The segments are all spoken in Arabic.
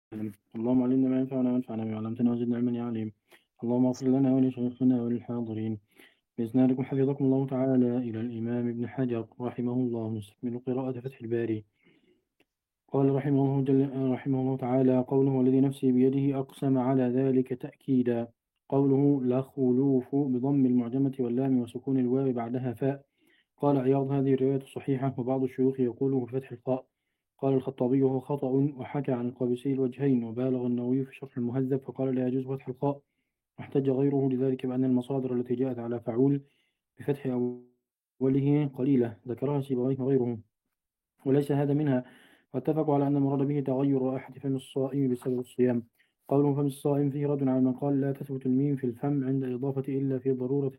اللهم علمنا ما ينفعنا وانفعنا بما علمتنا وزدنا علما يا عليم. اللهم اغفر لنا ولشيخنا وللحاضرين. بإسنادكم حفظكم الله تعالى إلى الإمام ابن حجر رحمه الله، نستكمل قراءة فتح الباري. قال رحمه الله تعالى: قوله والذي نفسي بيده أقسم على ذلك تأكيدا. قوله لخلوف بضم المعجمة واللام وسكون الواو بعدها فاء. قال عياض: هذه الرواية صحيحة، وبعض الشيوخ يقوله بفتح الخاء. قال الخطابي: هو خطأ، وحكى عن القابسي الوجهين، وبالغ النووي في شرح المهذب فقال لا يجوز فتح الخاء، واحتج غيره لذلك بأن المصادر التي جاءت على فعول بفتح أوله قليلة ذكرها سيبويه وغيره، وليس هذا منها، واتفقوا على أن المراد به تغير رائحة فم الصائم بسبب الصيام. قوله فم الصائم فيه رد على من قال لا تثبت الميم في الفم عند إضافة إلا في ضرورة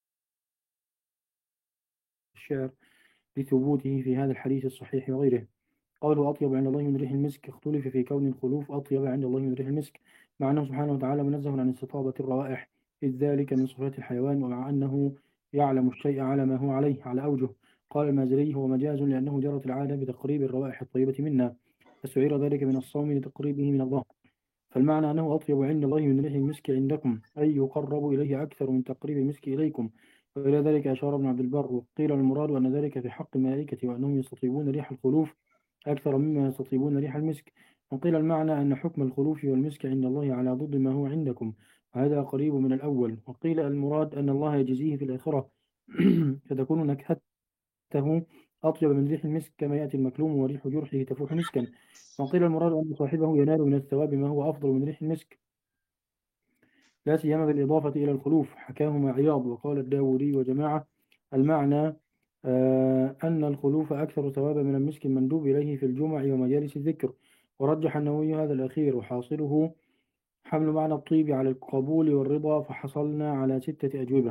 الشعر لثبوته في هذا الحديث الصحيح وغيره. قوله أطيب عند الله من ريح المسك اختلف في كون الخلوف أطيب عند الله من ريح المسك، مع أنه سبحانه وتعالى منزه عن استطابة الروائح، إذ ذلك من صفات الحيوان، ومع أنه يعلم الشيء على ما هو عليه على أوجه. قال المازري: هو مجاز لأنه جرت العادة بتقريب الروائح الطيبة منا، فسعير ذلك من الصوم لتقريبه من الله، فالمعنى أنه أطيب عند الله من ريح المسك عندكم، أي يقرب إليه أكثر من تقريب المسك إليكم. وإلى ذلك أشار ابن عبد البر. وقيل المراد أن ذلك في حق الملائكة، وأنهم يستطيبون ريح الخلوف أكثر مما يستطيبون ريح المسك. وقيل المعنى أن حكم الخلوف والمسك عند الله على ضد ما هو عندكم، وهذا قريب من الأول. وقيل المراد أن الله يجزيه في الآخرة فتكون نكهته أطيب من ريح المسك، كما يأتي المكلوم وريح جرحه تفوح مسكا. وقيل المراد أن صاحبه ينال من الثواب ما هو أفضل من ريح المسك، لا سيما بالإضافة إلى الخلوف. حكاهما عياض. وقال الداودي وجماعة: المعنى أن الخلوف أكثر ثوابا من المسك المندوب إليه في الجمع ومجالس الذكر. ورجح النووي هذا الأخير، وحاصله حمل معنى الطيب على القبول والرضا، فحصلنا على 6 أجوبة.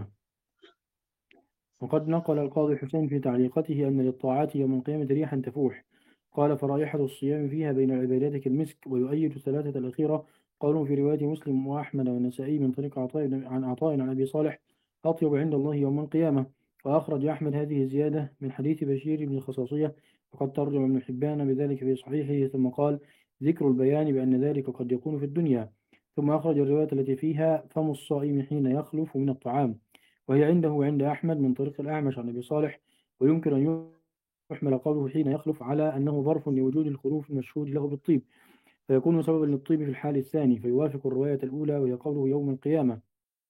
وقد نقل القاضي حسين في تعليقته أن للطاعات يوم القيامة ريحا تفوح. قال: فرائحة الصيام فيها بين العبادات كالمسك. ويؤيد الثلاثة الأخيرة قوله في رواية مسلم وأحمد والنسائي من طريق عطاء عن أبي صالح: أطيب عند الله يوم القيامة. وأخرج أحمد هذه الزيادة من حديث بشير بن الخصاصية، وقد ترجم ابن حبان بذلك في صحيحه، ثم قال: ذكر البيان بأن ذلك قد يكون في الدنيا. ثم أخرج الرواية التي فيها فم الصائم حين يخلف من الطعام، وهي عنده وعند أحمد من طريق الأعمش عن أبي صالح. ويمكن أن يحمل قوله حين يخلف على أنه ظرف لوجود الخلوف المشهود له بالطيب، فيكون سببا للطيب في الحال الثاني، فيوافق الرواية الأولى وهي قوله يوم القيامة.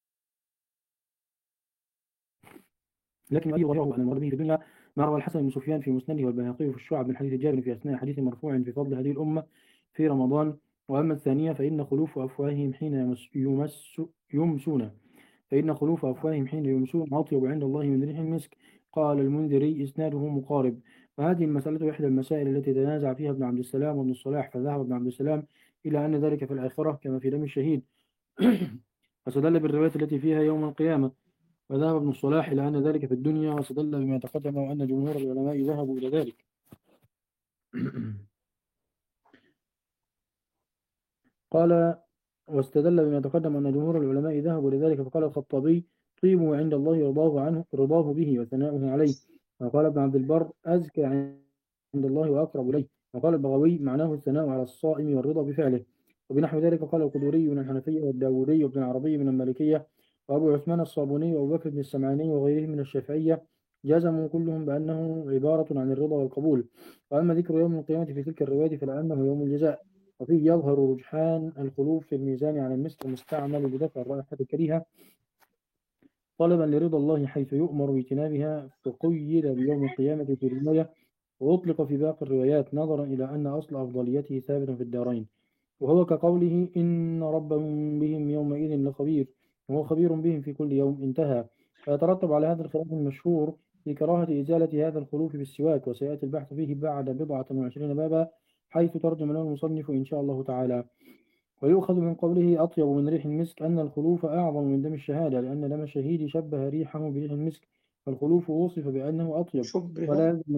لكن أي ظاهره أن المراد به في الدنيا ما روى الحسن بن سفيان في مسنده والبيهقي في الشعب من حديث جابر في أثناء حديث مرفوع في فضل هذه الأمة في رمضان. وأما الثانية فإن خلوف أفواههم حين يمسون فإن خلوف أفواههم حين يمسون أطيب عند الله من ريح المسك. قال المنذري: إسناده مقارب. وهذه المسألة إحدى المسائل التي تنازع فيها ابن عبد السلام وابن الصلاح، فذهب ابن عبد السلام إلى أن ذلك في الآخرة كما في دم الشهيد فاستدل بالرواية التي فيها يوم القيامة، وذهب ابن الصلاح إلى أن ذلك في الدنيا، واستدل بما تقدم وأن جمهور العلماء ذهبوا إلى ذلك قال: واستدل بما تقدم أن جمهور العلماء ذهبوا لذلك. فقال الخطابي: طيبه عند الله رضاه به وثناؤه عليه. وقال ابن عبد البر: أزكى عند الله وأقرب إليه. وقال البغوي: معناه الثناء على الصائم والرضا بفعله. وبنحو ذلك قال القدوري من الحنفية والداودي وابن العربي من المالكية وأبو عثمان الصابوني وأبو بكر بن السمعاني وغيرهم من الشافعية، جزموا كلهم بأنه عبارة عن الرضا والقبول. وأما ذكر يوم القيامة في تلك الرواية فلأنه يوم الجزاء، وفيه يظهر رجحان الخلوف في الميزان عن المسك المستعمل لدفع الرائحة الكريهة طلبا لرضا الله، حيث يؤمر باجتنابها، فقيد بيوم القيامة في الرواية، وأطلق في باقي الروايات نظرا إلى أن أصل أفضليته ثابت في الدارين، وهو كقوله إن ربهم بهم يومئذ لخبير، وهو خبير بهم في كل يوم. انتهى. فيترتب على هذا الخلاف المشهور في كراهة إزالة هذا الخلوف بالسواك، وسيأتي البحث فيه بعد 27 بابا، حيث ترجم له المصنف إن شاء الله تعالى. ويؤخذ من قوله أطيب من ريح المسك أن الخلوف أعظم من دم الشهادة، لأن دم الشهيد شبه ريحه بريح المسك، فالخلوف وصف بأنه أطيب. شبه. ولا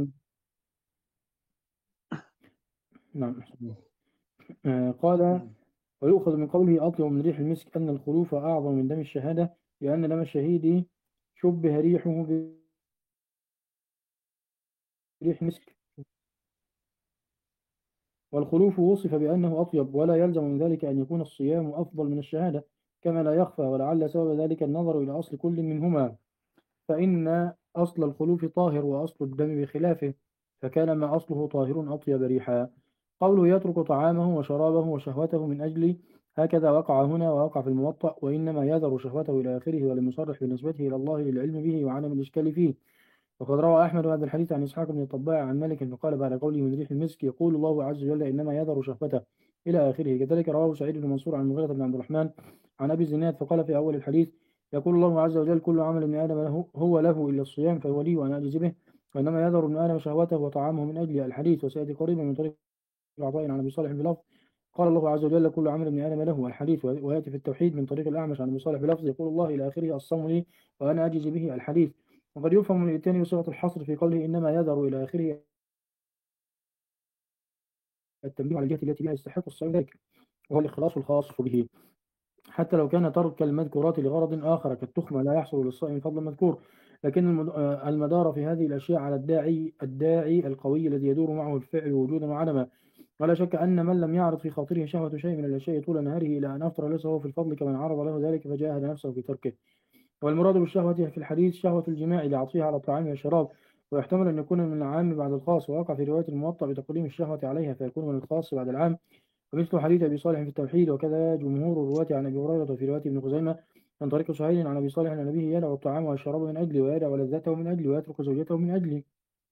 نعم. قال: ويؤخذ من قوله أطيب من ريح المسك أن الخلوف أعظم من دم الشهادة، لأن دم الشهيد شبه ريحه بريح المسك. والخلوف وصف بأنه أطيب، ولا يلزم من ذلك أن يكون الصيام أفضل من الشهادة، كما لا يخفى، ولعل سبب ذلك النظر إلى أصل كل منهما، فإن أصل الخلوف طاهر وأصل الدم بخلافه، فكان ما أصله طاهر أطيب ريحا. قوله يترك طعامه وشرابه وشهوته من أجل، هكذا وقع هنا ووقع في الموطأ، وإنما يذر شهوته إلى آخره، ولم يصرح بنسبته إلى الله للعلم به وعدم الإشكال فيه. وقد روى أحمد هذا الحديث عن إسحاق بن الطباع عن مالك فقال بعد قوله من ريح المسك، يقول الله عز وجل إنما يذر شهوته إلى آخره. كذلك رواه سعيد بن منصور عن المغيرة بن عبد الرحمن عن أبي الزناد فقال في أول الحديث، يقول الله عز وجل كل عمل ابن آدم له هو له إلا الصيام فهو لي وأنا أجزي به، وإنما يذر ابن آدم شهوته وطعامه من أجل الحديث. وسيأتي قريبا من طريق عطاء عن أبي صالح بلفظ قال الله عز وجل كل عمل ابن آدم له الحديث. ويأتي في التوحيد من طريق الأعمش عن أبي صالح بلفظ يقول الله إلى آخره الصوم لي وأنا أجزي به الحديث. وقد يفهم من الثاني صيغة الحصر في قوله إنما يذر إلى آخره التنبيه على الجهة التي بها يستحق الصوم ذلك، وهو الإخلاص الخاص به، حتى لو كان ترك المذكورات لغرض آخر كالتخمة لا يحصل للصائم فضل المذكور. لكن المدار في هذه الأشياء على الداعي القوي الذي يدور معه الفعل وجودا وعدما. ولا شك أن من لم يعرض في خاطره شهوة شيء من الأشياء طول نهاره إلى أن أفطر ليس هو في الفضل كمن عرض له ذلك فجاهد نفسه في تركه. والمراد بالشهوة في الحديث شهوة الجماع لعطفها على الطعام والشراب، ويحتمل أن يكون من العام بعد الخاص، ووقع في رواية الموطأ بتقديم الشهوة عليها فيكون من الخاص بعد العام، ومثل حديث أبي صالح في التوحيد. وكذا جمهور الرواة عن أبي هريرة في رواية ابن خزيمة من طريق سهيل عن أبي صالح عن أبيه يدع الطعام والشراب من أجلي ويدع لذته من أجلي ويترك زوجته من أجلي.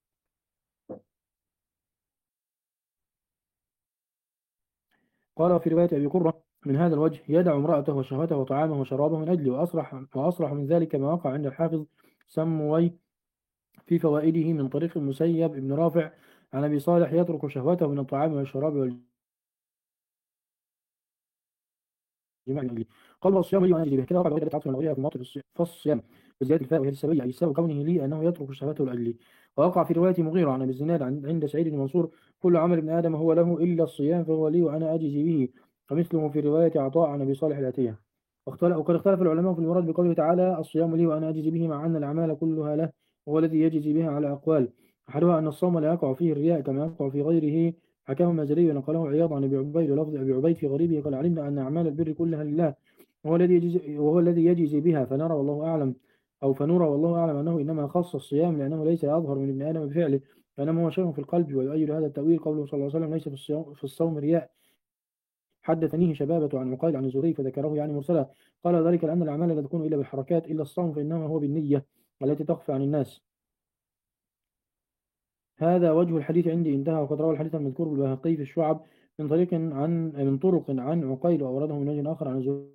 قال في رواية أبي قرة من هذا الوجه يدع امرأته وشهوته وطعامه وشرابه من أجلي. وأصرح من ذلك ما وقع عند الحافظ سموي في فوائده من طريق المسيب بن رافع عن أبي صالح يترك شهوته من الطعام والشراب والجماع من أجله. قال والصيام لي وأنا أجري به. كده وقع بغير عطف الغية في موطن فالصيام بزيادة الفاء وهي السبية أي سبب كونه لي أنه يترك شهوته لأجلي. ووقع في رواية مغيرة عن أبي الزناد عند سعيد بن منصور كل عمل ابن آدم هو له إلا الصيام فهو لي وأنا أجزي به، ومثله في رواية عطاء عن أبي صالح الآتية. وقد اختلف العلماء في المراد بقوله تعالى الصيام لي وأنا أجزي به، مع أن الأعمال كلها له وهو الذي يجزي بها على أقوال. أحدها أن الصوم لا يقع فيه الرياء كما يقع في غيره، حكاه المازري ونقله عياض عن أبي عبيد، ولفظ أبي عبيد في غريبه قال علمنا أن أعمال البر كلها لله وهو الذي يجزي بها، فنرى والله أعلم فنرى والله أعلم أنه إنما خص الصيام لأنه ليس يظهر من ابن آدم بفعله، وإنما هو شيء في القلب. ويؤيد هذا التأويل قوله صلى الله عليه وسلم ليس في الصوم رياء. حدثنيه شبابة عن عقيل عن الزهري فذكره يعني مرسلا. قال ذلك لأن الأعمال لا تكون إلا بالحركات إلا الصوم فإنما هو بالنية التي تخفى عن الناس. هذا وجه الحديث عندي انتهى. وقد روى الحديث المذكور بالبيهقي في الشعب من طرق عن عقيل، وأورده من وجه آخر عن الزهري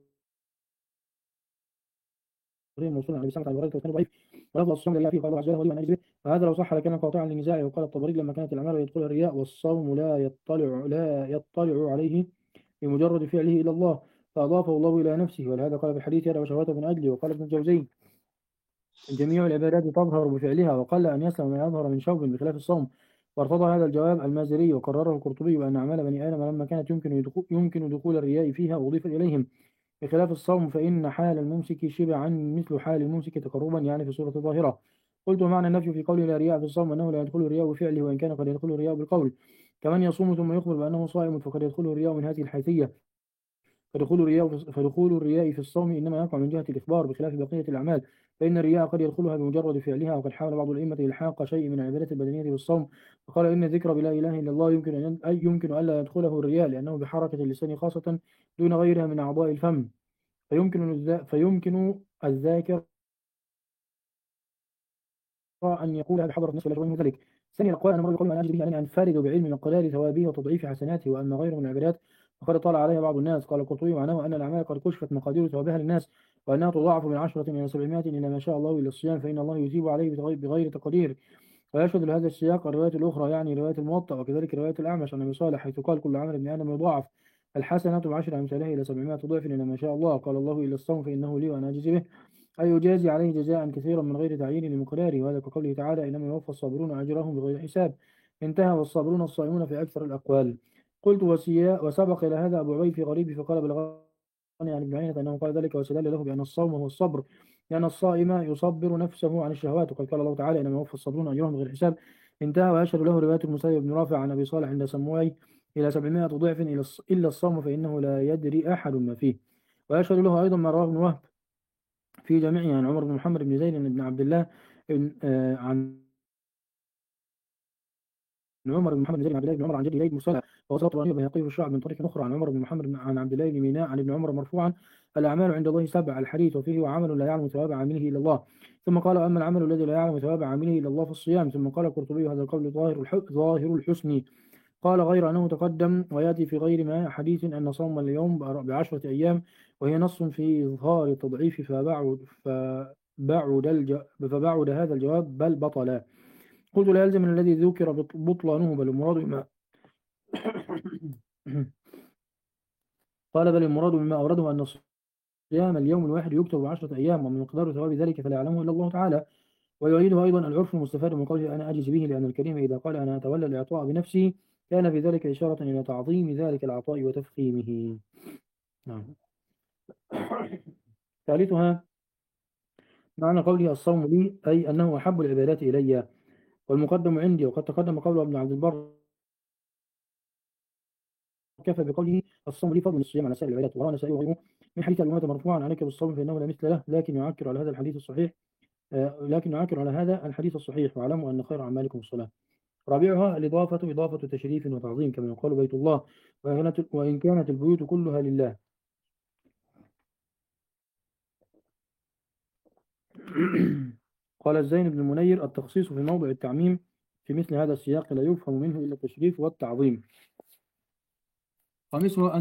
موصول عن ابي سلمة عن هريرة وكان ضعيف. ولفظ الصوم لله فيه قال الله عز وجل ولي من اجله، فهذا لو صح لكان قاطعا لنزاعه. وقال الطبري لما كانت الاعمال يدخلها الرياء والصوم لا يطلع عليه بمجرد فعله الى الله فاضافه الله الى نفسه. ولهذا قال في الحديث يدعو شهوته من اجله. وقال ابن الجوزي جميع العبادات تظهر بفعلها وقل ان يسلم ما يظهر من شوب بخلاف الصوم. وارتضى هذا الجواب المازري وقرره القرطبي وان اعمال بني ادم لما كانت يمكن دخول الرياء فيها اضيفت اليهم، بخلاف الصوم فإن حال الممسك شبعا مثل حال الممسك تقربا يعني في صورة ظاهرة. قلت معنى النفي في قوله لا رياء في الصوم أنه لا يدخل الرياء بفعله، وإن كان قد يدخل الرياء بالقول. كمن يصوم ثم يخبر بأنه صائم فقد يدخله الرياء من هذه الحيثية. فدخول الرياء في الصوم إنما يقع من جهة الإخبار بخلاف بقية الأعمال، فإن الرياء قد يدخلها بمجرد فعلها. وقد حاول بعض الأئمة إلحاق شيء من العبادات البدنية بالصوم، فقال إن الذكر بلا إله إلا الله يمكن ألا يدخله الرياء لأنه بحركة اللسان خاصة دون غيرها من أعضاء الفم، فيمكن الذاكر أن يقول بحضرة الناس ولا من ذلك. ثانيا الأقوال أن مرة يقول أنا أجد به أن أنفرد بعلم مقدار ثوابه وتضعيف حسناته، وأما غيره من العبادات فقد طال عليها بعض الناس. قال القرطبي معناه أن الأعمال قد كشفت مقادير ثوابها للناس، وأنها تضاعف من 10 إلى 700 إلى ما شاء الله إلى الصيام، فإن الله يثيب عليه بغير تقدير. ويشهد لهذا السياق الروايات الأخرى يعني رواية الموطأ وكذلك رواية الأعمش عن أبي صالح حيث قال كل عمل ابن آدم يضاعف الحسنة بعشر أمثالها إلى 700 ضعف إلى ما شاء الله. قال الله إلى الصوم فإنه لي وأنا أجزي به، أي يجازي عليه جزاء كثيرا من غير تعيين لمقداره. وهذا كقوله تعالى إنما يوفى الصابرون أجرهم بغير حساب. انتهى والصابرون الصائمون في أكثر الأقوال. قلت وسبق إلى هذا أبو عبيد في غريب فقال بلغني عن ابن عيينة أنه قال ذلك واستدل له بأن الصوم هو الصبر، لأن الصائم يصبر نفسه عن الشهوات، وقد قال الله تعالى إنما يوفى الصابرون أجرهم بغير حساب. انتهى. ويشهد له رواية المسيب بن رافع عن أبي صالح عند سموي إلى 700 ضعف إلا الصوم فإنه لا يدري أحد ما فيه. ويشهد له أيضا ما رواه ابن وهب في جامعه عن عمر بن محمد بن زيد بن عبد الله عن عمر بن محمد بن زيد بن عبد الله بن عمر عن جده زيد مرسلا، ووصل الطبراني والبيهقي في الشعب من طريق أخرى عن عمر بن محمد عن عبد الله بن ميناء عن ابن عمر مرفوعا: الأعمال عند الله سبع. الحديث وفيه: وعمل لا يعلم ثواب عامله إلا الله. ثم قال: أما العمل الذي لا يعلم ثواب عامله إلا الله فالصيام. ثم قال القرطبي: هذا القول ظاهر الحسن. قال: غير أنه تقدم ويأتي في غير ما حديث أن صوم اليوم ب10 أيام، وهي نص في إظهار التضعيف، فبعد هذا الجواب بل بطل. قلت: لا يلزم من الذي ذكر بطلانه، بل المراد بما قال: بل المراد بما أورده أن صيام اليوم الواحد يكتب ب10 أيام، ومن مقدار ثواب ذلك فلا يعلمه إلا الله تعالى. ويؤيده أيضا العرف المستفاد من قوله: أنا أجز به، لأن الكريم إذا قال أنا أتولى الإعطاء بنفسي كان في ذلك إشارة إلى تعظيم ذلك العطاء وتفخيمه. نعم. ثالثها معنى قوله: الصوم لي، أي أنه أحب العبادات إلي والمقدم عندي. وقد تقدم قول ابن عبد البر: كفى بقوله الصوم لي فضل الصيام على سائر العبادات. وروى النسائي وغيره من حديث أبي أمامة مرفوعا: عليك بالصوم فإنه لا مثل له. لكن يعكر على هذا الحديث الصحيح. واعلموا أن خير أعمالكم الصلاة. رابعها الإضافة، إضافة تشريف وتعظيم، كما يقال بيت الله وإن كانت البيوت كلها لله. قال الزين بن المنير: التخصيص في موضع التعميم في مثل هذا السياق لا يفهم منه إلا التشريف والتعظيم. خامسها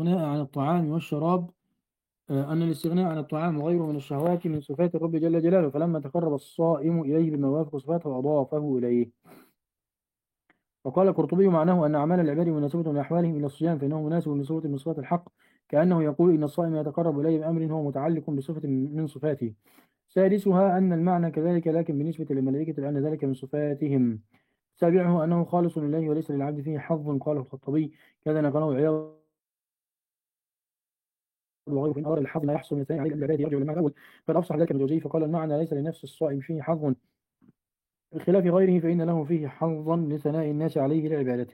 أن الاستغناء عن الطعام وغيره من الشهوات من صفات الرب جل جلاله، فلما تقرب الصائم إليه بما يوافق صفاته أضافه إليه. وقال القرطبي: معناه أن أعمال العباد مناسبة لأحوالهم إلى الصيام، فإنه مناسب لصفة من صفات الحق، كأنه يقول إن الصائم يتقرب إليه بأمر هو متعلق بصفة من صفاته. سادسها أن المعنى كذلك، لكن بالنسبة للملائكة لأن ذلك من صفاتهم. سابعه أنه خالص لله وليس للعبد فيه حظ، قاله الخطبي: كذا نقله عياض وغيره. إن أراد الحظ لا يحصل من الثاني عليه العباد يرجع للمعنى الأول، فالأفصح ذلك الجوزي فقال: المعنى ليس لنفس الصائم فيه حظ بخلاف غيره، فإن له فيه حظا لثناء الناس عليه لعبادته.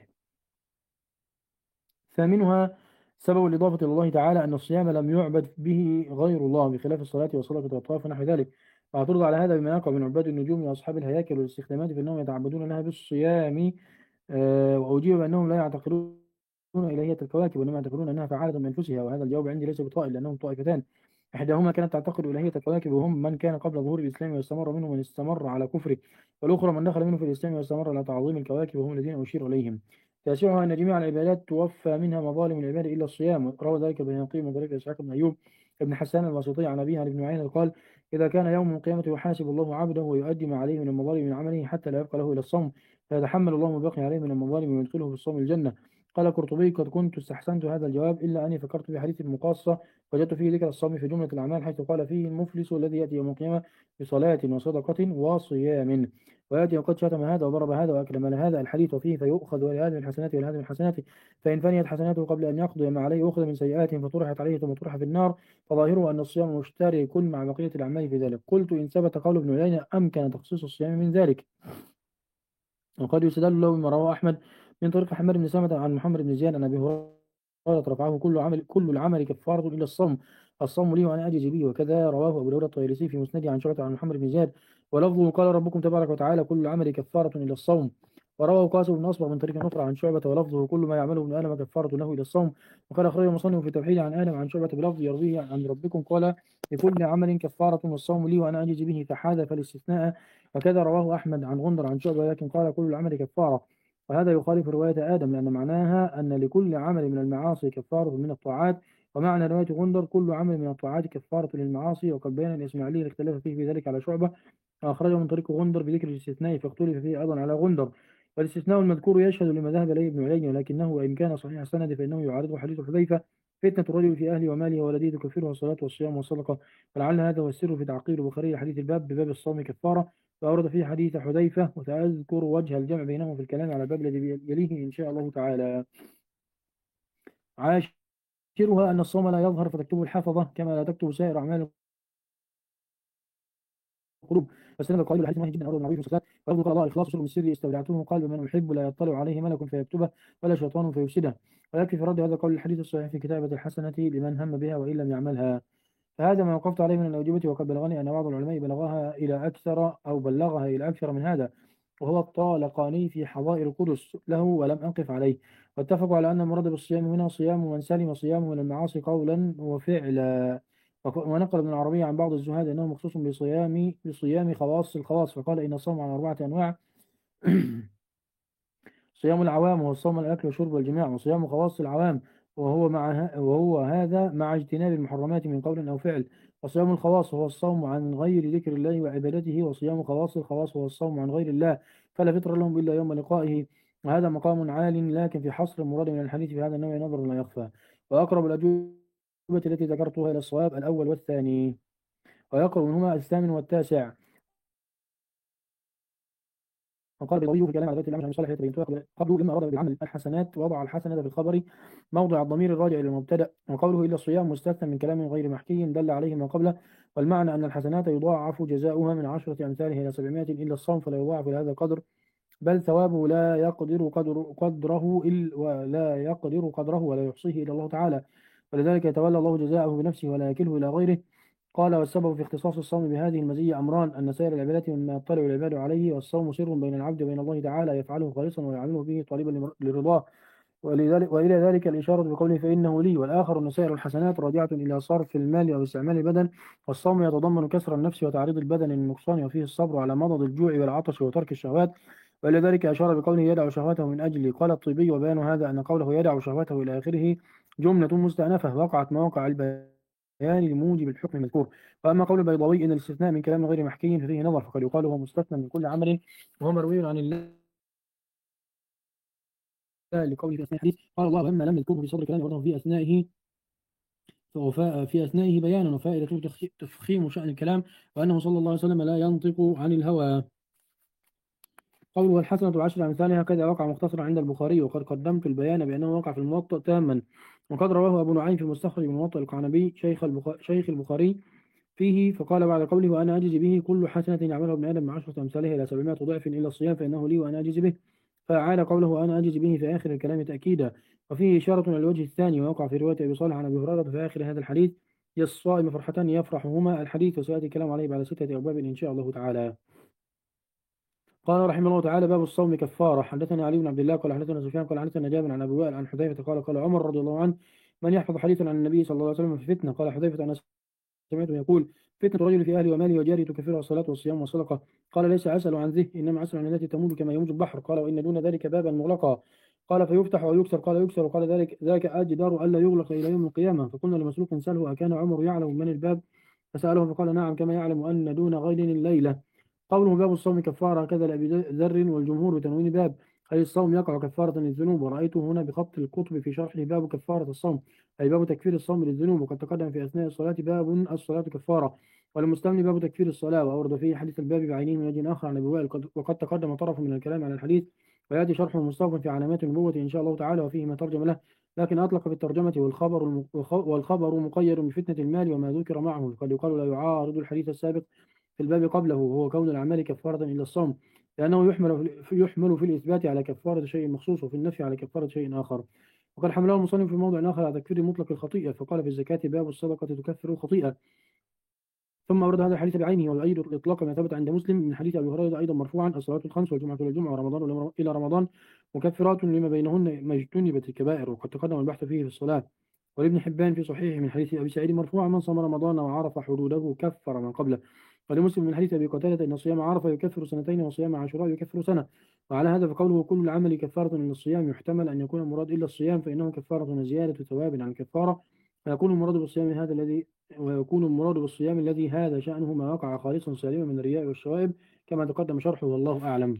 ثامنها سبب الإضافة إلى الله تعالى أن الصيام لم يعبد به غير الله، بخلاف الصلاة والصدقة والطواف ونحو ذلك. واعترض على هذا بما يقع من عباد النجوم وأصحاب الهياكل والاستخدامات، فإنهم يتعبدون لها بالصيام. وأجيب بأنهم لا يعتقدون إلهية الكواكب، وإنما يعتقدون أنها فعالة من أنفسها. وهذا الجواب عندي ليس بطائل، لأنهم طائفتان: إحداهما كانت تعتقد إلهية الكواكب، وهم من كان قبل ظهور الإسلام واستمر منه من استمر على كفره، والأخرى من دخل منه في الإسلام واستمر على تعظيم الكواكب، وهم الذين أشير إليهم. تاسعها أن جميع العبادات توفى منها مظالم العباد إلا الصيام. روى ذلك البيهقي من طريق إسحاق بن أيوب ابن حسان الواسطي عن أبيه عن ابن عيينة قال: إذا كان يوم القيامة يحاسب الله عبده ويؤدي ما عليه من المظالم من عمله حتى لا يبقى له إلى الصوم، فيتحمل الله ما بقي عليه من المظالم ويدخله في الصوم الجنة. قال القرطبي: قد كنت استحسنت هذا الجواب، إلا أني فكرت في حديث المقاصة وجدت فيه ذكر الصوم في جملة الأعمال، حيث قال فيه: المفلس الذي يأتي يوم القيامة بصلاة وصدقة وصيام، ويأتي وقد شتم هذا وضرب هذا وأكل مال هذا. الحديث فيه: فيؤخذ ولهذه الحسنات ولهذه الحسنات، فإن فنيت حسناته قبل أن يقضي ما عليه أخذ من سيئات فطرحت عليه ثم طرح في النار، فظاهره أن الصيام مشترك مع بقية الأعمال في ذلك. قلت: إن ثبت قول ابن عيينة أمكن تخصيص الصيام من ذلك. وقد يستدل له بما رواه أحمد من طريق حماد بن سلمة عن محمد بن زياد عن أبي هريرة رفعه: كل العمل كفارة إلا الصوم. الصوم لي وأنا أجزي به. وكذا رواه أبو داود الطيالسي في مسنده عن شعبة عن محمد بن زياد ولفظه: قال ربكم تبارك وتعالى: كل العمل كفارة إلا الصوم. ورواه قاسم بن أصبغ من طريق أخرى عن شعبة ولفظه: كل ما يعمله ابن آدم كفارة له إلا الصوم. وقال أخرجه المصنف في التوحيد عن آدم عن شعبة بلفظ يرويه عن ربكم قال: لكل عمل كفارة والصوم لي وأنا أجزي به، فحذف الاستثناء. وكذا رواه أحمد عن غندر عن شعبة لكن قال: كل العمل كفارة. وهذا يخالف رواية آدم، لأن معناها أن لكل عمل من المعاصي كفارة من الطاعات، ومعنى رواية غندر: كل عمل من الطاعات كفارة للمعاصي. وقد بين الإسماعيلي الاختلاف فيه في ذلك على شعبة، وأخرجه من طريق غندر بذكر الاستثناء، فاختلف فيه أيضا على غندر. والاستثناء المذكور يشهد لما ذهب إليه ابن علي، ولكنه وإن كان صحيح السند فإنه يعارض حديث حذيفة: فتنة الرجل في أهله وماله وولده تكفره الصلاة والصيام والصدقة. فلعل هذا هو السر في تعقيل البخاري حديث الباب بباب الصوم كفارة، وأورد فيه حديث حذيفة، وسأذكر وجه الجمع بينهم في الكلام على الباب الذي يليه إن شاء الله تعالى. عاشرها أن الصوم لا يظهر فتكتبه الحفظة، كما لا تكتب سائر أعمال القلوب. فاستند القائل الحديث واحد جدا أورد النبي صلى الله عليه وسلم قال الله الإخلاص شر من السر استودعته قال بمن أحب لا يطلع عليه ملك فيكتبه ولا شيطان فيفسده. ويكفي في رد هذا القول الحديث الصحيح في كتابة الحسنة لمن هم بها وإن لم يعملها. فهذا ما وقفت عليه من الأوجبة، وقد بلغني أن بعض العلماء بلغها إلى أكثر من هذا، وهو الطالقاني في حظائر القدس له، ولم أقف عليه. واتفقوا على أن المراد بالصيام هنا صيام من سلم صيامه من المعاصي قولا وفعلا. ونقل ابن العربي عن بعض الزهاد أنه مخصوص بصيام خواص الخواص، فقال إن الصوم على 4 أنواع: صيام العوام وهو الصوم عن الأكل والشرب والجماع، وصيام خواص العوام وهو هذا مع اجتناب المحرمات من قول أو فعل، وصيام الخواص هو الصوم عن غير ذكر الله وعبادته، وصيام خواص الخواص هو الصوم عن غير الله فلا فطر لهم إلا يوم لقائه. وهذا مقام عال، لكن في حصر المراد من الحديث في هذا النوع نظر لا يخفى. وأقرب الأجوبة التي ذكرتها إلى الصواب الأول والثاني، ويقرب منهما الثامن والتاسع. وقال البيضاوي في كلام على ذات الامر عن صالح يتبينها قبله لما اراد بالعمل الحسنات وضع الحسنه في الخبر موضع الضمير الراجع الى المبتدا، وقوله الا الصيام مستثنى من كلام غير محكي دل عليه ما قبله. والمعنى ان الحسنات يضاعف جزاؤها من 10 امثالها الى 700 الا الصوم فلا يضاعف الى هذا القدر، بل ثوابه لا يقدر قدره ولا يحصيه الا الله تعالى، ولذلك يتولى الله جزاءه بنفسه ولا يكله الى غيره. قال والسبب في اختصاص الصوم بهذه المزية أمران: أن سائر العبادات مما يطلع العباد عليه، والصوم سر بين العبد وبين الله تعالى يفعله خالصا ويعمله به طالبا لرضاه. وإلى ذلك الإشارة بقوله فإنه لي. والآخر أن سائر الحسنات راجعة إلى صرف المال أو استعمال البدن، والصوم يتضمن كسر النفس وتعريض البدن للنقصان، وفيه الصبر على مرض الجوع والعطش وترك الشهوات. وإلى ذلك أشار بقوله يدع شهوته من أجل. قال الطبي وبيان هذا أن قوله يدع شهوته إلى آخره جملة مستأنفة وقعت مواقع البيان لموجب الحكم المذكور. وأما قول البيضاوي إن الاستثناء من كلام غير محكي ففيه نظر، فقد يقال هو مستثنى من كل عمل، وهو مروي عن الله لقوله في أثناء الحديث قال الله وإما لم يذكره في صدر كلامه وضعه في أثنائه بيانا وفائدة تفخيم شأن الكلام، وأنه صلى الله عليه وسلم لا ينطق عن الهوى. قوله والحسنة بعشر أمثالها كذا وقع مختصرا عند البخاري، وقد قدمت البيان بأنه وقع في الموطأ تاما. وقد رواه أبو نعيم في مستخرج من موطأ القعنبي شيخ البخاري فيه، فقال بعد قوله وأنا أجزي به كل حسنة يعملها ابن آدم مع 10 أمثالها إلى 700 ضعف إلا الصيام فإنه لي وأنا أجزي به، فأعاد قوله وأنا أجزي به في آخر الكلام تأكيدا. وفيه إشارة إلى الوجه الثاني، ووقع في رواية أبي صالح عن أبي هريرة في آخر هذا الحديث للصائم فرحتان يفرحهما الحديث، وسيأتي الكلام عليه بعد 6 أبواب إن شاء الله تعالى. قال رحمه الله تعالى باب الصوم كفارة. حدثنا علي بن عبد الله قال حدثنا سفيان قال حدثنا جابر عن أبي وائل عن حذيفة قال عمر رضي الله عنه من يحفظ حديثا عن النبي صلى الله عليه وسلم في فتنة. قال حذيفة أنا سمعته يقول فتنة الرجل في أهله وماله وجاره تكفرها الصلاة والصيام والصدقة. قال ليس أسأل عن ذه إنما أسأل عن التي تموج كما يموج البحر. قال وإن دون ذلك بابا مغلقا. قال فيفتح أو يكسر. قال يكسر. قال ذاك أجدار ألا يغلق إلى يوم القيامة. فقلنا لمسروق سأله أكان عمر يعلم من الباب؟ فسأله فقال نعم كما يعلم أن دون غير الليلة. قوله باب الصوم كفارة كذا لأبي ذر والجمهور بتنوين باب، أي الصوم يقع كفارة للذنوب. ورأيته هنا بخط القطب في شرحه باب كفارة الصوم، أي باب تكفير الصوم للذنوب. وقد تقدم في أثناء الصلاة باب الصلاة كفارة، وللمستمل باب تكفير الصلاة. وأورد فيه حديث الباب بعينه من وجه آخر عن أبي وائل، وقد تقدم طرف من الكلام على الحديث، ويأتي شرحه مستوفى في علامات النبوة إن شاء الله تعالى وفيه ما ترجم له. لكن أطلق في الترجمة والخبر مقيد بفتنة المال وما ذكر معه، قد يقال لا يعارض الحديث السابق في الباب قبله، وهو كون الأعمال كفارة إلى الصوم، لأنه يحمل في الإثبات على كفارة شيء مخصوص وفي النفي على كفارة شيء آخر. وقد حمله المصنف في موضع آخر على تكفير مطلق الخطيئة، فقال في الزكاة باب الصدقة تكفر الخطيئة. ثم أورد هذا الحديث بعينه ويؤيد الإطلاق ما ثبت عند مسلم من حديث أبي هريرة أيضا مرفوعا الصلاة الخمس والجمعة إلى الجمعة ورمضان إلى رمضان مكفرات لما بينهن ما اجتنبت الكبائر. وقد تقدم البحث فيه في الصلاة. ولابن حبان في صحيحه من حديث أبي سعيد مرفوعا من صام رمضان وعرف حدوده كفر من قبله. ولمسلم من حديث أبي قتادة إن صيام عرفة يكفر سنتين وصيام عاشوراء يكفر سنة. وعلى هذا فقوله كل العمل كفارة إلا الصيام يحتمل أن يكون المراد إلا الصيام فإنه كفارة زيادة ثواب عن الكفارة، فيكون المراد بالصيام هذا الذي ويكون المراد بالصيام الذي هذا شأنه ما وقع خالصا سالما من الرياء والشوائب كما تقدم شرحه والله أعلم.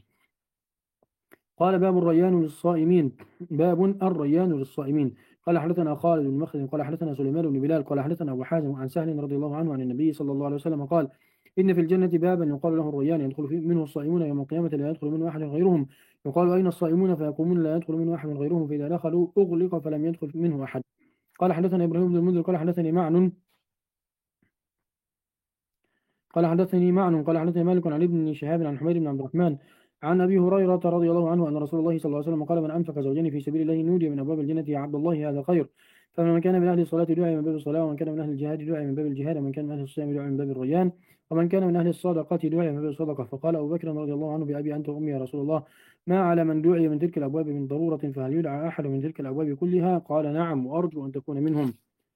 قال باب الريان للصائمين. باب الريان للصائمين. قال حدثنا خالد بن مخلد قال حدثنا سليمان بن بلال قال حدثنا أبو حازم عن سهل رضي الله عنه عن النبي صلى الله عليه وسلم قال إن في الجنة بابا يقال له الريان يدخل منه الصائمون يوم القيامة لا يدخل منه أحد غيرهم. يقال أين الصائمون فيقومون لا يدخل منه أحد غيرهم، فإذا دخلوا أغلق فلم يدخل منه أحد. قال حدثنا إبراهيم بن المنذر قال حدثني معن قال حدثني معن قال حدثني مالك عن ابن شهاب عن حميد بن عبد الرحمن عن أبي هريرة رضي الله عنه أن رسول الله صلى الله عليه وسلم قال: من أنفق زوجين في سبيل الله نودي من أبواب الجنة يا عبد الله هذا خير. فمن كان من أهل الصلاة دعي من باب الصلاة، ومن كان من أهل الجهاد دعي من باب الجهاد، ومن كان من أهل الصيام دعي من باب الريان، ومن كان من أهل الصدقة دعي من باب الصدقة. فقال أبو بكر رضي الله عنه: بأبي أنت وأمي يا رسول الله، ما على من دعي من تلك الأبواب من ضرورة، فهل يدعى أحد من تلك الأبواب كلها؟ قال: نعم، وأرجو أن تكون منهم.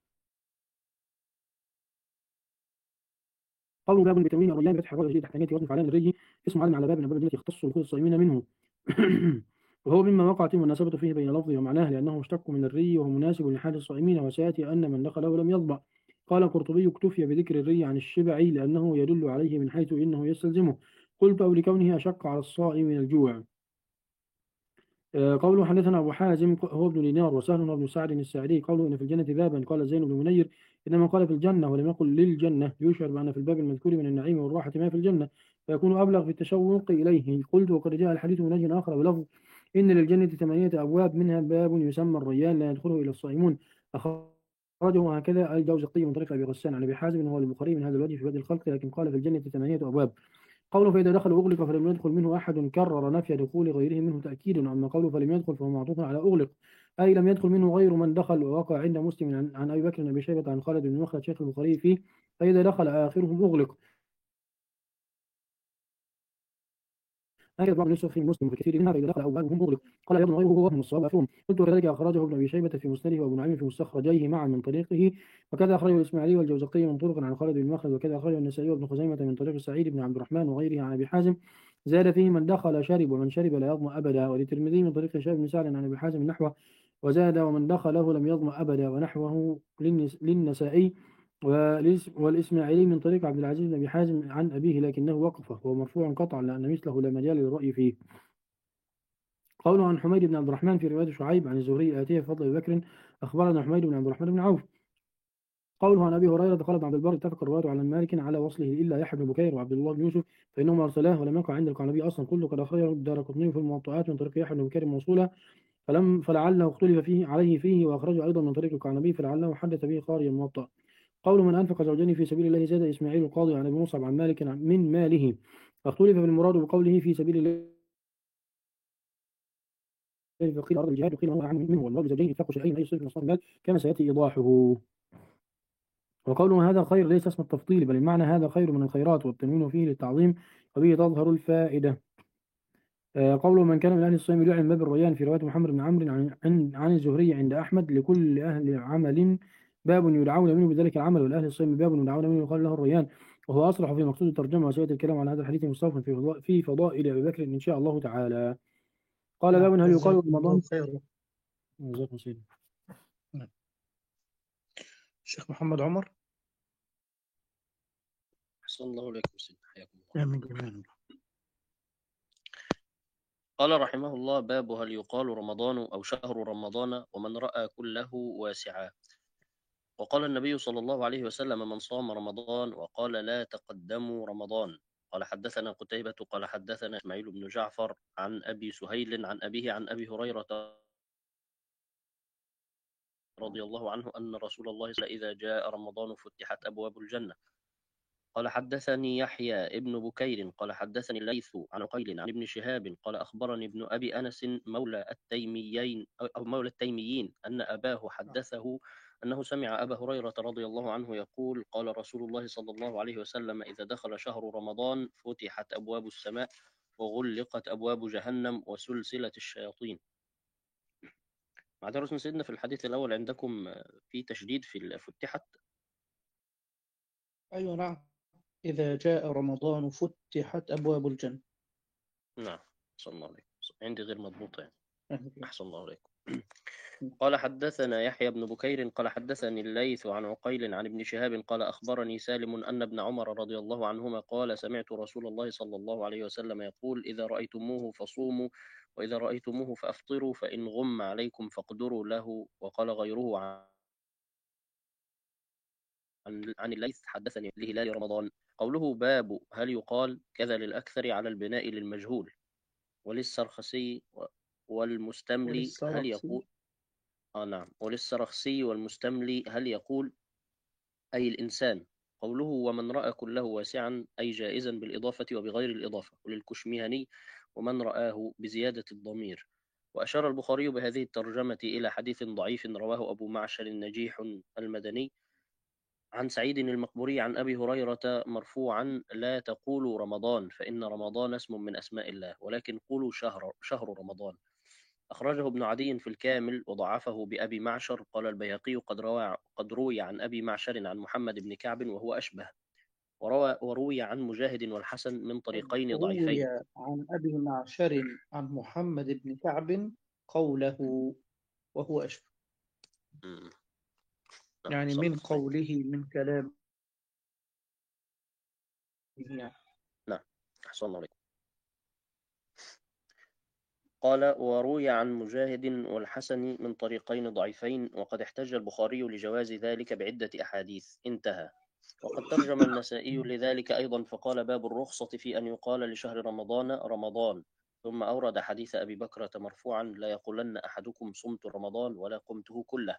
قول باب بتمرين الريان فتح الراء الجديد تحت وزن فعلان الرجي اسم علم على باب من ابواب الجنه يختص دخول الصائمين منه. وهو مما وقعت والنسبة فيه بين لفظه ومعناه، لأنه مشتق من الري وهو مناسب لحال الصائمين، وسيأتي أن من دخله لم يظبأ. قال القرطبي: اكتفي بذكر الري عن الشبع لأنه يدل عليه من حيث إنه يستلزمه. قلت: أو لكونه أشق على الصائم من الجوع. قوله حدثنا أبو حازم هو ابن دينار وسهل بن سعد الساعدي. قوله إن في الجنة بابا، قال زين بن منير: إنما قال في الجنة ولم يقل للجنة، يشعر بأن في الباب المذكور من النعيم والراحة ما في الجنة، فيكون أبلغ في التشوق إليه. قلت: وقد جاء الحديث من وجه آخر بلفظ إن للجنة 8 أبواب منها باب يسمى الريان لا يدخله إلا الصائمون. أخرجه هكذا الجوزقي من طريق أبي غسان عن أبي حازم وهو البخاري من هذا الوجه في بدء الخلق، لكن قال في الجنة 8 أبواب. قوله فإذا دخل أغلق فلم يدخل منه أحد كرر نفي دخول غيره منه تأكيدا. أما قوله فلم يدخل فهو معطوف على أغلق، أي لم يدخل منه غير من دخل. ووقع عند مسلم عن أبي بكر بن أبي شيبة عن خالد بن مخلد شيخ البخاري فيه: فإذا دخل آخرهم أغلق. هكذا بعض النسخ في مسلم في كثير منها: فإذا دخل أولهم أغلق. قال أيضا غيره وهم الصواب آخرهم. قلت: وكذلك أخرجه ابن أبي شيبة في مسنده وابن نعيم في مستخرجيه معا من طريقه، وكذا أخرجه الإسماعيلي والجوزقي من طرق عن خالد بن مخلد، وكذا أخرجه النسائي وابن خزيمة من طريق سعيد بن عبد الرحمن وغيره عن أبي حازم. زاد فيه: من دخل شرب، ومن شرب لا يظمأ أبدا. وللترمذي من طريق هشام بن سعد عن أبي حازم نحوه، وزاد: ومن دخله لم يظمأ أبدا. ونحوه للنسائي والإسماعيلي من طريق عبد العزيز بن أبي حازم عن أبيه، لكنه وقفه وهو مرفوع قطعا لأن مثله لا مجال للرأي فيه. قوله عن حميد بن عبد الرحمن في رواية شعيب عن الزهري آتيه فضل أبي بكر: أخبرنا حميد بن عبد الرحمن بن عوف. قوله عن أبي هريرة قال ابن عبد البر: اتفق الرواة على مالك على وصله إلا يحيى بن بكير وعبد الله بن يوسف فإنهما أرسلاه ولم يقع عند القعنبي أصلا. كله قد أخرجه الدارقطني في الموطئات من طريق يحيى بن بكير موصولا، فلعله اختلف فيه عليه فيه، وأخرجه أيضا من طريق القعنبي فلعله حدث به قاري الموطأ. قول من أنفق زوجين في سبيل الله زاد إسماعيل القاضي عن أبي مصعب عن مالك من ماله، فاختلف في المراد بقوله في سبيل الله، فقيل أرض الجهاد وقيل هو أعم منه، والله زوجين انفقوا شيئين أي صفر من أصناف المال كما سيأتي إيضاحه. وقوله هذا خير ليس اسم التفضيل، بل المعنى هذا خير من الخيرات، والتنوين فيه للتعظيم وبه تظهر الفائدة. قوله من كان من أهل الصيام يدعى من باب الريان في رواية محمد بن عمرو عن الزهري عند أحمد: لكل أهل عمل باب يدعون منه بذلك العمل، والأهل الصيام باب يدعون منه يقال له الريان. وهو أصرح في مقصود الترجمة، وسيأتي الكلام على هذا الحديث مستوفى في فضائل أبي بكر إن شاء الله تعالى. قال نعم، باب هل يقال جزاكم الله رمضان. خيرا. جزاكم سيدي. نعم. الشيخ محمد عمر. أحسن الله إليكم سيدنا، حياكم الله. آمين جميعا. قال رحمه الله: باب هل يقال رمضان أو شهر رمضان ومن رأى كله واسعا. وقال النبي صلى الله عليه وسلم: من صام رمضان وقال لا تقدموا رمضان. قال حدثنا قتيبة قال حدثنا إسماعيل بن جعفر عن أبي سهيل عن أبيه عن أبي هريرة رضي الله عنه أن رسول الله صلى الله عليه وسلم إذا جاء رمضان فتحت أبواب الجنة. قال حدثني يحيى ابن بكير قال حدثني الليث عن عقيل عن ابن شهاب قال أخبرني ابن أبي أنس مولى التيميين أو مولى التيميين أن أباه حدثه أنه سمع أبا هريرة رضي الله عنه يقول: قال رسول الله صلى الله عليه وسلم: إذا دخل شهر رمضان فتحت أبواب السماء وغلقت أبواب جهنم وسلسلة الشياطين. معذرة سيدنا، في الحديث الأول عندكم في تشديد في فتحت. أيوة نعم، إذا جاء رمضان فتحت أبواب الجنة. نعم، أحسن الله عليكم، عندي غير مضبوطة يعني. أهلا. أحسن الله عليكم. قال حدثنا يحيى بن بكير قال حدثني الليث عن عقيل عن ابن شهاب قال أخبرني سالم أن ابن عمر رضي الله عنهما قال: سمعت رسول الله صلى الله عليه وسلم يقول: إذا رأيتموه فصوموا، وإذا رأيتموه فأفطروا، فإن غم عليكم فاقدروا له. وقال غيره عن الليث: حدثني لهلال رمضان. قوله باب هل يقال كذا للأكثر على البناء للمجهول. وللسرخسي والمستملي هل وللسرخسي. يقول نعم، وللسرخسي والمستملي هل يقول أي الإنسان. قوله ومن رأى كله واسعا أي جائزا بالإضافة وبغير الإضافة، وللكشميهني ومن رآه بزيادة الضمير. وأشار البخاري بهذه الترجمة إلى حديث ضعيف رواه أبو معشر نجيح المدني عن سعيد المقبوري عن أبي هريرة مرفوعا لا تقولوا رمضان فإن رمضان اسم من أسماء الله ولكن قولوا شهر رمضان. أخرجه ابن عدي في الكامل وضعفه بأبي معشر. قال البيهقي قد روي عن أبي معشر عن محمد بن كعب وهو أشبه. وروي عن مجاهد والحسن من طريقين روي ضعيفين. عن أبي معشر عن محمد بن كعب قوله وهو أشبه، مم. يعني أحسن من الله. قوله من كلامه يعني. نعم أحسن الله عليكم. قال وروي عن مجاهد والحسن من طريقين ضعيفين وقد احتج البخاري لجواز ذلك بعدة أحاديث انتهى. وقد ترجم النسائي لذلك أيضا فقال باب الرخصة في أن يقال لشهر رمضان رمضان، ثم أورد حديث أبي بكرة مرفوعا لا يقولن أحدكم صمت رمضان ولا قمته كله.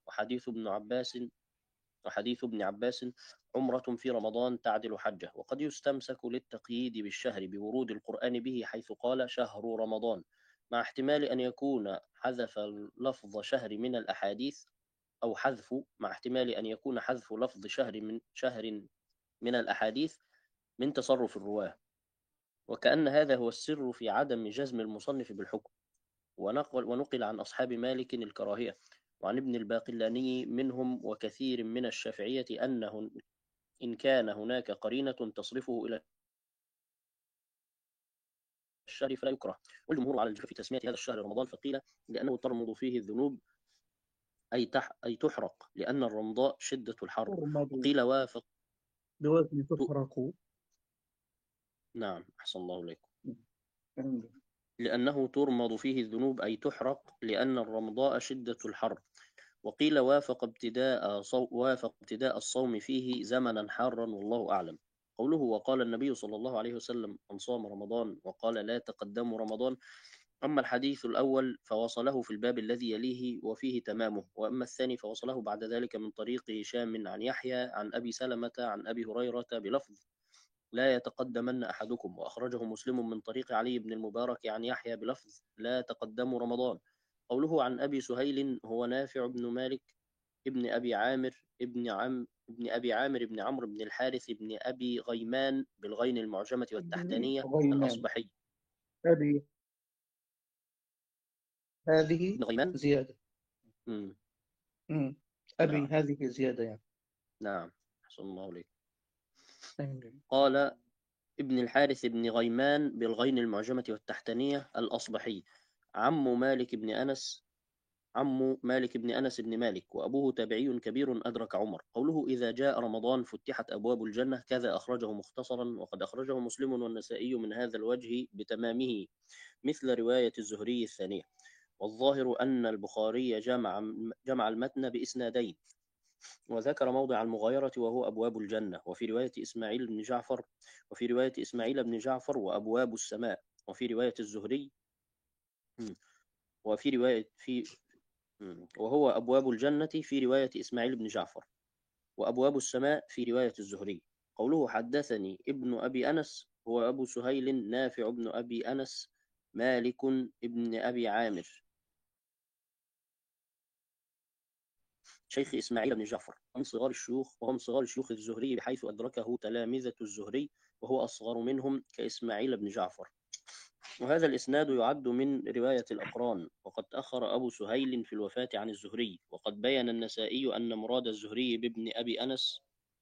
وحديث ابن عباس عمرة في رمضان تعدل حجة. وقد يستمسك للتقييد بالشهر بورود القرآن به حيث قال شهر رمضان، مع احتمال أن يكون حذف لفظ شهر من الأحاديث أو مع احتمال أن يكون حذف لفظ شهر من الأحاديث من تصرف الرواة، وكأن هذا هو السر في عدم جزم المصنف بالحكم. ونقل عن أصحاب مالك الكراهية وعن ابن الباقلاني منهم وكثير من الشافعية أنه إن كان هناك قرينة تصرفه إلى الشهر فلا يكره. والجمهور على الجزم في تسمية هذا الشهر رمضان، فقيل لأنه ترمض فيه الذنوب أي تحرق لأن الرمضاء شدة الحر. ترمض وقيل وافق. بوزن تحرق. نعم أحسن الله إليكم. لأنه ترمض فيه الذنوب أي تحرق لأن الرمضاء شدة الحر. وقيل وافق ابتداء الصوم فيه زمنا حارا والله أعلم. قوله وقال النبي صلى الله عليه وسلم من صام رمضان وقال لا تقدموا رمضان. أما الحديث الأول فوصله في الباب الذي يليه وفيه تمامه، وأما الثاني فوصله بعد ذلك من طريق هشام عن يحيى عن أبي سلمة عن أبي هريرة بلفظ لا يتقدمن أحدكم. وأخرجه مسلم من طريق علي بن المبارك عن يحيى بلفظ لا تقدموا رمضان. قوله عن أبي سهيل هو نافع بن مالك ابن أبي عامر ابن أبي عامر بن عمرو بن الحارث بن أبي غيمان بالغين المعجمة والتحتانية غيمان. الأصبحي. هذه ابن غيمان. زيادة. مم. أبي نعم هذه زيادة يعني. نعم أحسن الله عليك. أيوة. قال ابن الحارث بن غيمان بالغين المعجمة والتحتانية الأصبحي عم مالك بن أنس بن مالك، وأبوه تابعي كبير أدرك عمر. قوله إذا جاء رمضان فتحت أبواب الجنة كذا أخرجه مختصرا، وقد أخرجه مسلم والنسائي من هذا الوجه بتمامه مثل رواية الزهري الثانية. والظاهر أن البخاري جمع المتن بإسنادين، وذكر موضع المغايرة وهو أبواب الجنة، وفي رواية إسماعيل بن جعفر وأبواب السماء، وفي رواية الزهري وفي رواية في وهو أبواب الجنة في رواية إسماعيل بن جعفر، وأبواب السماء في رواية الزهري. قوله حدثني ابن أبي أنس هو أبو سهيل نافع بن أبي أنس مالك ابن أبي عامر شيخ إسماعيل بن جعفر وهم صغار الشيوخ الزهري بحيث أدركه تلامذة الزهري وهو أصغر منهم كإسماعيل بن جعفر. وهذا الإسناد يعد من رواية الأقران، وقد تأخر أبو سهيل في الوفاة عن الزهري. وقد بين النسائي أن مراد الزهري بابن أبي أنس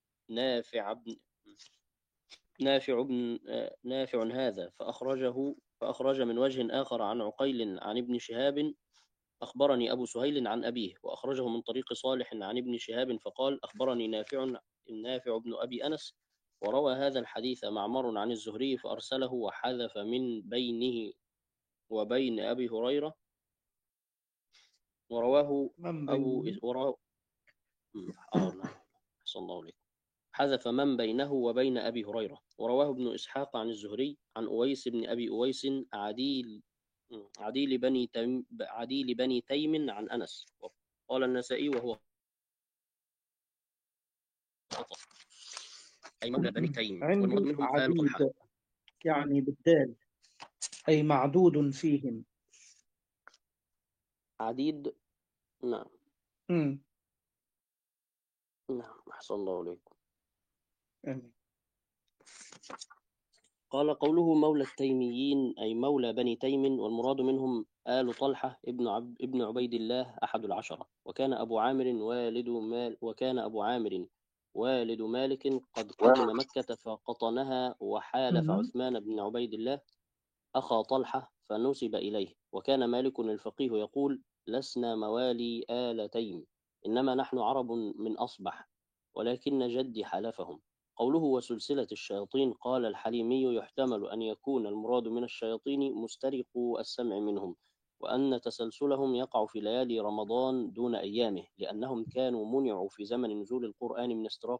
نافع هذا، فأخرج من وجه آخر عن عقيل عن ابن شهاب أخبرني أبو سهيل عن أبيه، وأخرجه من طريق صالح عن ابن شهاب فقال أخبرني نافع بن أبي أنس. وروى هذا الحديث معمر عن الزهري فأرسله وحذف من بينه وبين أبي هريرة. ورواه من أبو بين ورواه نعم أحسن الله عليكم. حذف من بينه وبين أبي هريرة. ورواه ابن إسحاق عن الزهري عن أويس بن أبي أويس عديل بني تيم عن أنس. قال النسائي وهو خطأ. أي مولى بني تيم، والمراد عندي منهم آل عديد طلحة. يعني بالدال، أي معدود فيهم. عديد. نعم. مم. نعم، أحسن الله إليكم. آمين. قال قوله مولى التيميين أي مولى بني تيم، والمراد منهم آل طلحة ابن عبيد الله أحد العشرة. وكان أبو عامر والد مالك قد قدم مكة فقطنها، وحالف مم. عثمان بن عبيد الله أخا طلحة فنسب إليه. وكان مالك الفقيه يقول: لسنا موالي آل تيم، إنما نحن عرب من أصبح، ولكن جدي حلفهم. قوله وسلسلة الشياطين، قال الحليمي: يحتمل أن يكون المراد من الشياطين مسترقو السمع منهم، وأن تسلسلهم يقع في ليالي رمضان دون أيامه، لأنهم كانوا منعوا في زمن نزول القرآن من استراق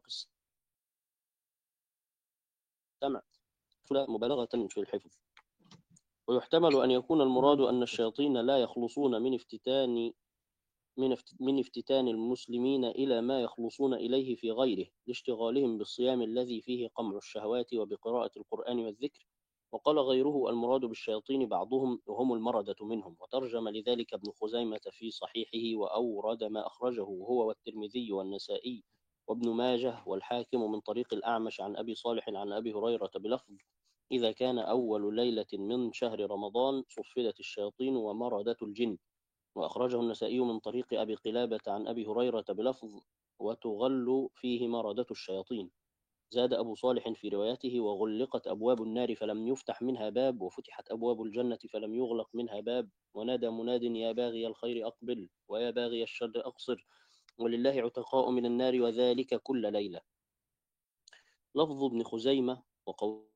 السمع مبالغة في الحفظ. ويحتمل أن يكون المراد أن الشياطين لا يخلصون من افتتان المسلمين إلى ما يخلصون إليه في غيره، لاشتغالهم بالصيام الذي فيه قمع الشهوات وبقراءة القرآن والذكر. وقال غيره: المراد بالشياطين بعضهم وهم المردة منهم. وترجم لذلك ابن خزيمة في صحيحه، وأورد ما أخرجه هو والترمذي والنسائي وابن ماجه والحاكم من طريق الأعمش عن أبي صالح عن أبي هريرة بلفظ: إذا كان أول ليلة من شهر رمضان صفدت الشياطين ومردت الجن. وأخرجه النسائي من طريق أبي قلابة عن أبي هريرة بلفظ: وتغل فيه مردة الشياطين. زاد أبو صالح في روايته: وغلقت أبواب النار فلم يفتح منها باب، وفتحت أبواب الجنة فلم يغلق منها باب، ونادى مناد: يا باغي الخير أقبل، ويا باغي الشر أقصر، ولله عتقاء من النار، وذلك كل ليلة. لفظ ابن خزيمة وقوله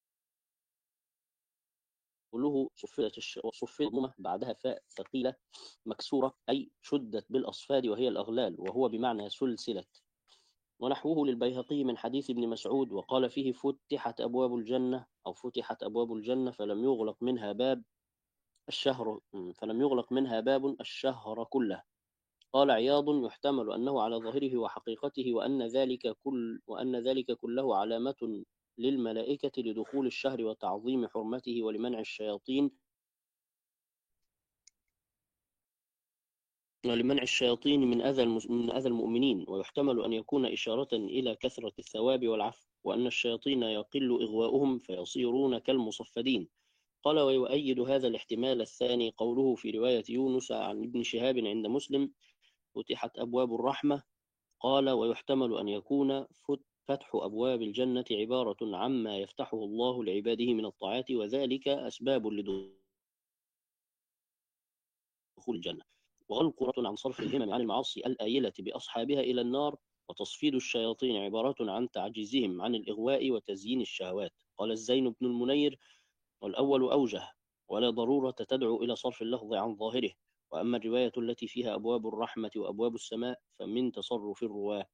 صفدت بعدها فاء ثقيلة مكسورة، أي شدت بالأصفاد وهي الأغلال، وهو بمعنى سلسلت. ونحوه للبيهقي من حديث ابن مسعود، وقال فيه: فتحت أبواب الجنة، أو فتحت أبواب الجنة فلم يغلق منها باب الشهر كله. قال عياض: يحتمل أنه على ظاهره وحقيقته، وأن ذلك كله علامة للملائكة لدخول الشهر وتعظيم حرمته ولمنع الشياطين من أذى المؤمنين. ويحتمل أن يكون إشارة إلى كثرة الثواب والعفو، وأن الشياطين يقل إغواؤهم فيصيرون كالمصفدين. قال: ويؤيد هذا الاحتمال الثاني قوله في رواية يونس عن ابن شهاب عند مسلم: فتحت أبواب الرحمة. قال: ويحتمل أن يكون فتح أبواب الجنة عبارة عما يفتحه الله لعباده من الطاعات، وذلك أسباب لدخول الجنة. وغلق عن صرف الهمم عن المعاصي الآيلة بأصحابها إلى النار. وتصفيد الشياطين عبارة عن تعجيزهم عن الإغواء وتزيين الشهوات. قال الزين بن المنير: والأول أوجه، ولا ضرورة تدعو إلى صرف اللفظ عن ظاهره. وأما الرواية التي فيها أبواب الرحمة وأبواب السماء فمن تصرف الرواة.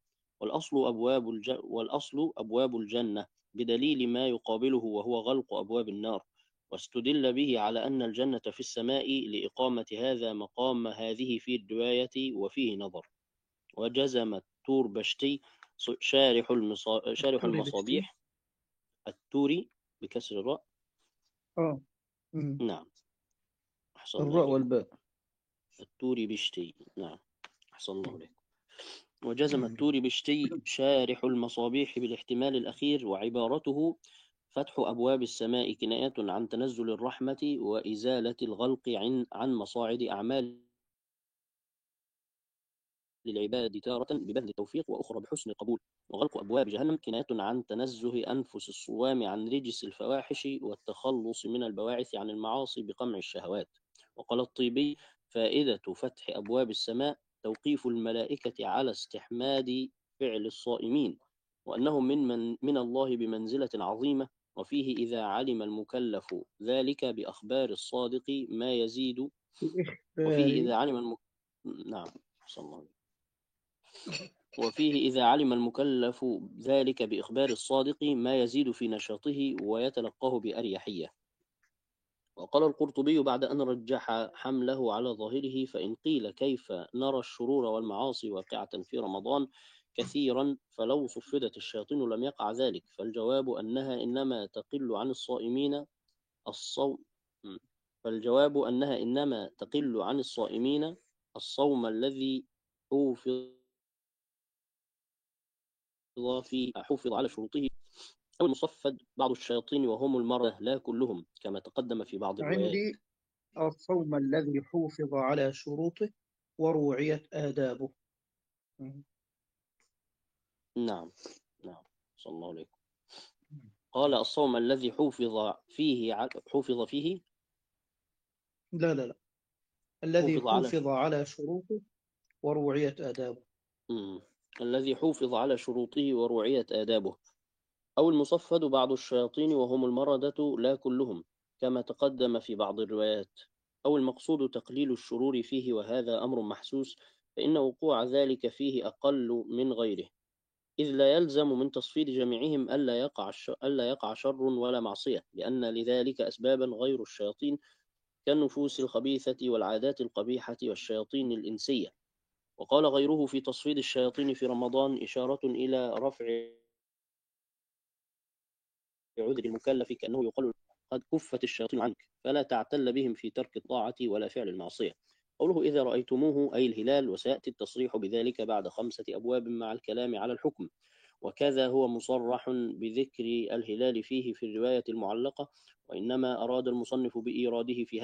والأصل أبواب الجنة، بدليل ما يقابله وهو غلق أبواب النار. واستدل به على أن الجنة في السماء لإقامة هذا مقام هذه في الرواية، وفيه نظر. وجزم التوربشتي شارح التوري بشتي. المصابيح، التوري بكسر الراء. مم. نعم، أحسن الله الراء إليكم. والباء. التوري بشتي، نعم، أحسن الله إليكم. وجزم مم. التوري بشتي شارح المصابيح بالاحتمال الأخير، وعبارته: فتح أبواب السماء كناية عن تنزل الرحمة وإزالة الغلق عن مصاعد أعمال للعباد، تارة ببذل التوفيق وأخرى بحسن القبول. وغلق أبواب جهنم كناية عن تنزه أنفس الصوام عن رجس الفواحش والتخلص من البواعث عن المعاصي بقمع الشهوات. وقال الطيبي: فائدة فتح أبواب السماء توقيف الملائكة على استحماد فعل الصائمين، وأنهم من الله بمنزلة عظيمة. وفيه إذا علم المكلف ذلك بأخبار الصادق ما يزيد. وفيه إذا علم نعم، صلى الله عليه وسلم. وفيه إذا علم المكلف ذلك بإخبار الصادق ما يزيد في نشاطه ويتلقاه بأريحية. وقال القرطبي بعد أن رجح حمله على ظاهره: فإن قيل كيف نرى الشرور والمعاصي واقعة في رمضان، كثيرا فلو صفدت الشياطين لم يقع ذلك، فالجواب أنها إنما تقل عن الصائمين الصوم فالجواب أنها إنما تقل عن الصائمين الصوم الذي حوفظ حوفظ على شروطه، أو المصفد بعض الشياطين وهم المرة لا كلهم، كما تقدم في بعض الروايات. عندي الصوم الذي حوفظ على شروطه وروعيت آدابه. نعم نعم، صلى الله عليكم. قال الصوم الذي حوفظ فيه لا لا لا، الذي حوفظ على حوفظ على شروطه وروعيت آدابه. الذي حوفظ على شروطه ورعيت آدابه، أو المصفد بعض الشياطين وهم المردة لا كلهم، كما تقدم في بعض الروايات، أو المقصود تقليل الشرور فيه، وهذا أمر محسوس، فإن وقوع ذلك فيه أقل من غيره، إذ لا يلزم من تصفيد جميعهم ألا يقع شر ولا معصية، لأن لذلك أسبابا غير الشياطين كالنفوس الخبيثة والعادات القبيحة والشياطين الإنسية. وقال غيره في تصفيد الشياطين في رمضان إشارة إلى رفع عذر المكلف، كأنه يقول قد كفت الشياطين عنك فلا تعتل بهم في ترك الطاعة ولا فعل المعصية. قوله إذا رأيتموه أي الهلال، وسيأتي التصريح بذلك بعد 5 أبواب مع الكلام على الحكم، وكذا هو مصرح بذكر الهلال فيه في الرواية المعلقة، وإنما أراد المصنف بإيراده في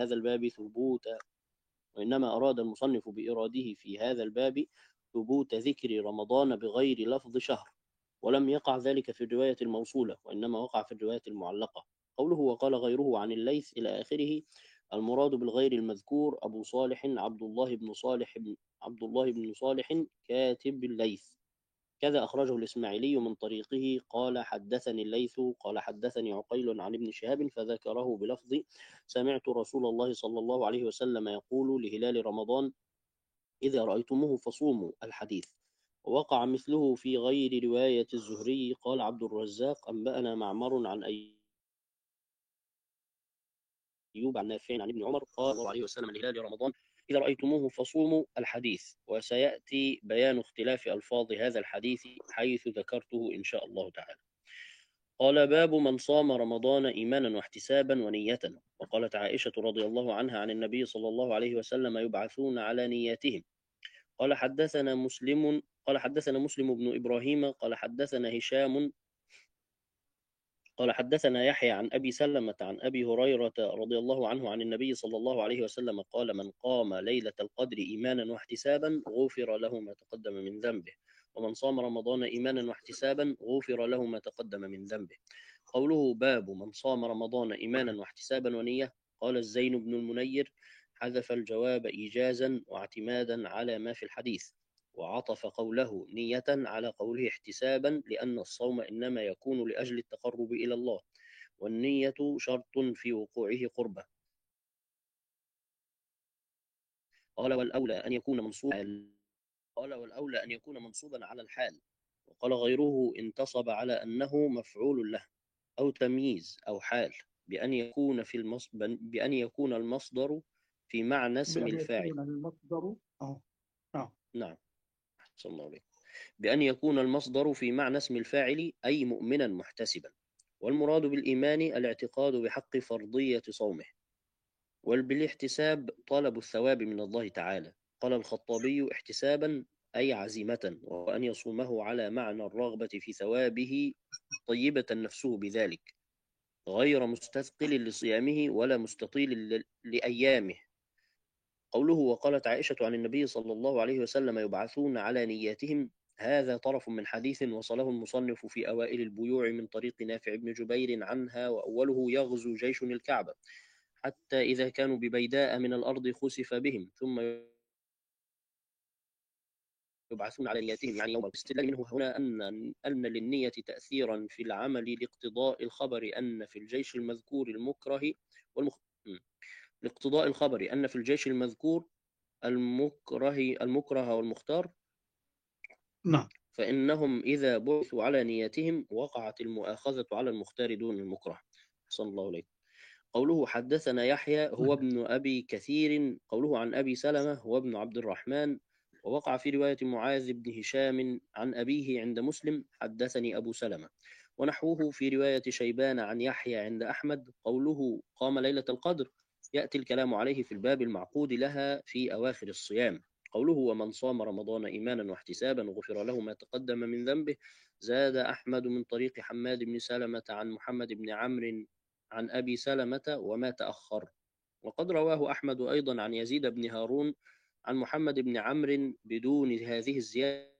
هذا الباب ثبوت ذكر رمضان بغير لفظ شهر، ولم يقع ذلك في الرواية الموصولة، وإنما وقع في الرواية المعلقة. قوله وقال غيره عن الليث إلى آخره، المراد بالغير المذكور أبو صالح عبد الله بن صالح كاتب الليث، كذا أخرجه الإسماعيلي من طريقه قال حدثني الليث قال حدثني عقيل عن ابن شهاب، فذكره بلفظ سمعت رسول الله صلى الله عليه وسلم يقول لهلال رمضان إذا رأيتموه فصوموا الحديث. ووقع مثله في غير رواية الزهري. قال عبد الرزاق أنبأنا معمر عن أيوب عن نافع عن ابن عمر قال الله عليه وسلم لهلال رمضان إذا رأيتموه فصوموا الحديث. وسيأتي بيان اختلاف ألفاظ هذا الحديث حيث ذكرته إن شاء الله تعالى. قال باب من صام رمضان إيمانا واحتسابا ونية. وقالت عائشة رضي الله عنها عن النبي صلى الله عليه وسلم يبعثون على نياتهم. قال حدثنا مسلم بن إبراهيم قال حدثنا هشام قال حدثنا يحيى عن أبي سلمة عن أبي هريرة رضي الله عنه عن النبي صلى الله عليه وسلم قال من قام ليلة القدر إيمانا واحتسابا غفر له ما تقدم من ذنبه، ومن صام رمضان إيمانا واحتسابا غفر له ما تقدم من ذنبه. قوله باب من صام رمضان إيمانا واحتسابا ونية، قال الزين بن المنير حذف الجواب إيجازا واعتمادا على ما في الحديث، وعطف قوله نية على قوله احتسابا، لأن الصوم إنما يكون لأجل التقرب إلى الله، والنية شرط في وقوعه قربة. قال والأولى أن يكون منصوبا على الحال. وقال غيره انتصب على أنه مفعول له أو تمييز أو حال، بأن يكون المصدر في معنى اسم الفاعل. نعم صلى الله عليه. بأن يكون المصدر في معنى اسم الفاعل أي مؤمنا محتسبا، والمراد بالإيمان الاعتقاد بحق فرضية صومه، وبالاحتساب طلب الثواب من الله تعالى. قال الخطابي احتسابا أي عزيمة، وأن يصومه على معنى الرغبة في ثوابه طيبة نفسه بذلك، غير مستثقل لصيامه ولا مستطيل لأيامه. قوله وقالت عائشة عن النبي صلى الله عليه وسلم يبعثون على نياتهم، هذا طرف من حديث وصله المصنف في أوائل البيوع من طريق نافع بن جبير عنها، وأوله يغزو جيش الكعبة حتى إذا كانوا ببيداء من الأرض خسف بهم ثم يبعثون على نياتهم، يعني يوم الاستدلال منه هنا أن للنية تأثيرا في العمل لاقتضاء الخبر أن في الجيش المذكور لاقتضاء الخبر أن في الجيش المذكور المكره والمختار. نعم. فإنهم إذا بعثوا على نياتهم وقعت المؤاخذة على المختار دون المكره. صلى الله عليه. قوله حدثنا يحيى هو ابن أبي كثير. قوله عن أبي سلمة هو ابن عبد الرحمن، ووقع في رواية معاذ بن هشام عن أبيه عند مسلم حدثني أبو سلمة، ونحوه في رواية شيبان عن يحيى عند أحمد قوله قام ليلة القدر يأتي الكلام عليه في الباب المعقود لها في أواخر الصيام. قوله ومن صام رمضان إيمانا واحتسابا غفر له ما تقدم من ذنبه. زاد أحمد من طريق حماد بن سلمة عن محمد بن عمرو عن أبي سلمة وما تأخر. وقد رواه أحمد أيضا عن يزيد بن هارون عن محمد بن عمرو بدون هذه الزيادة،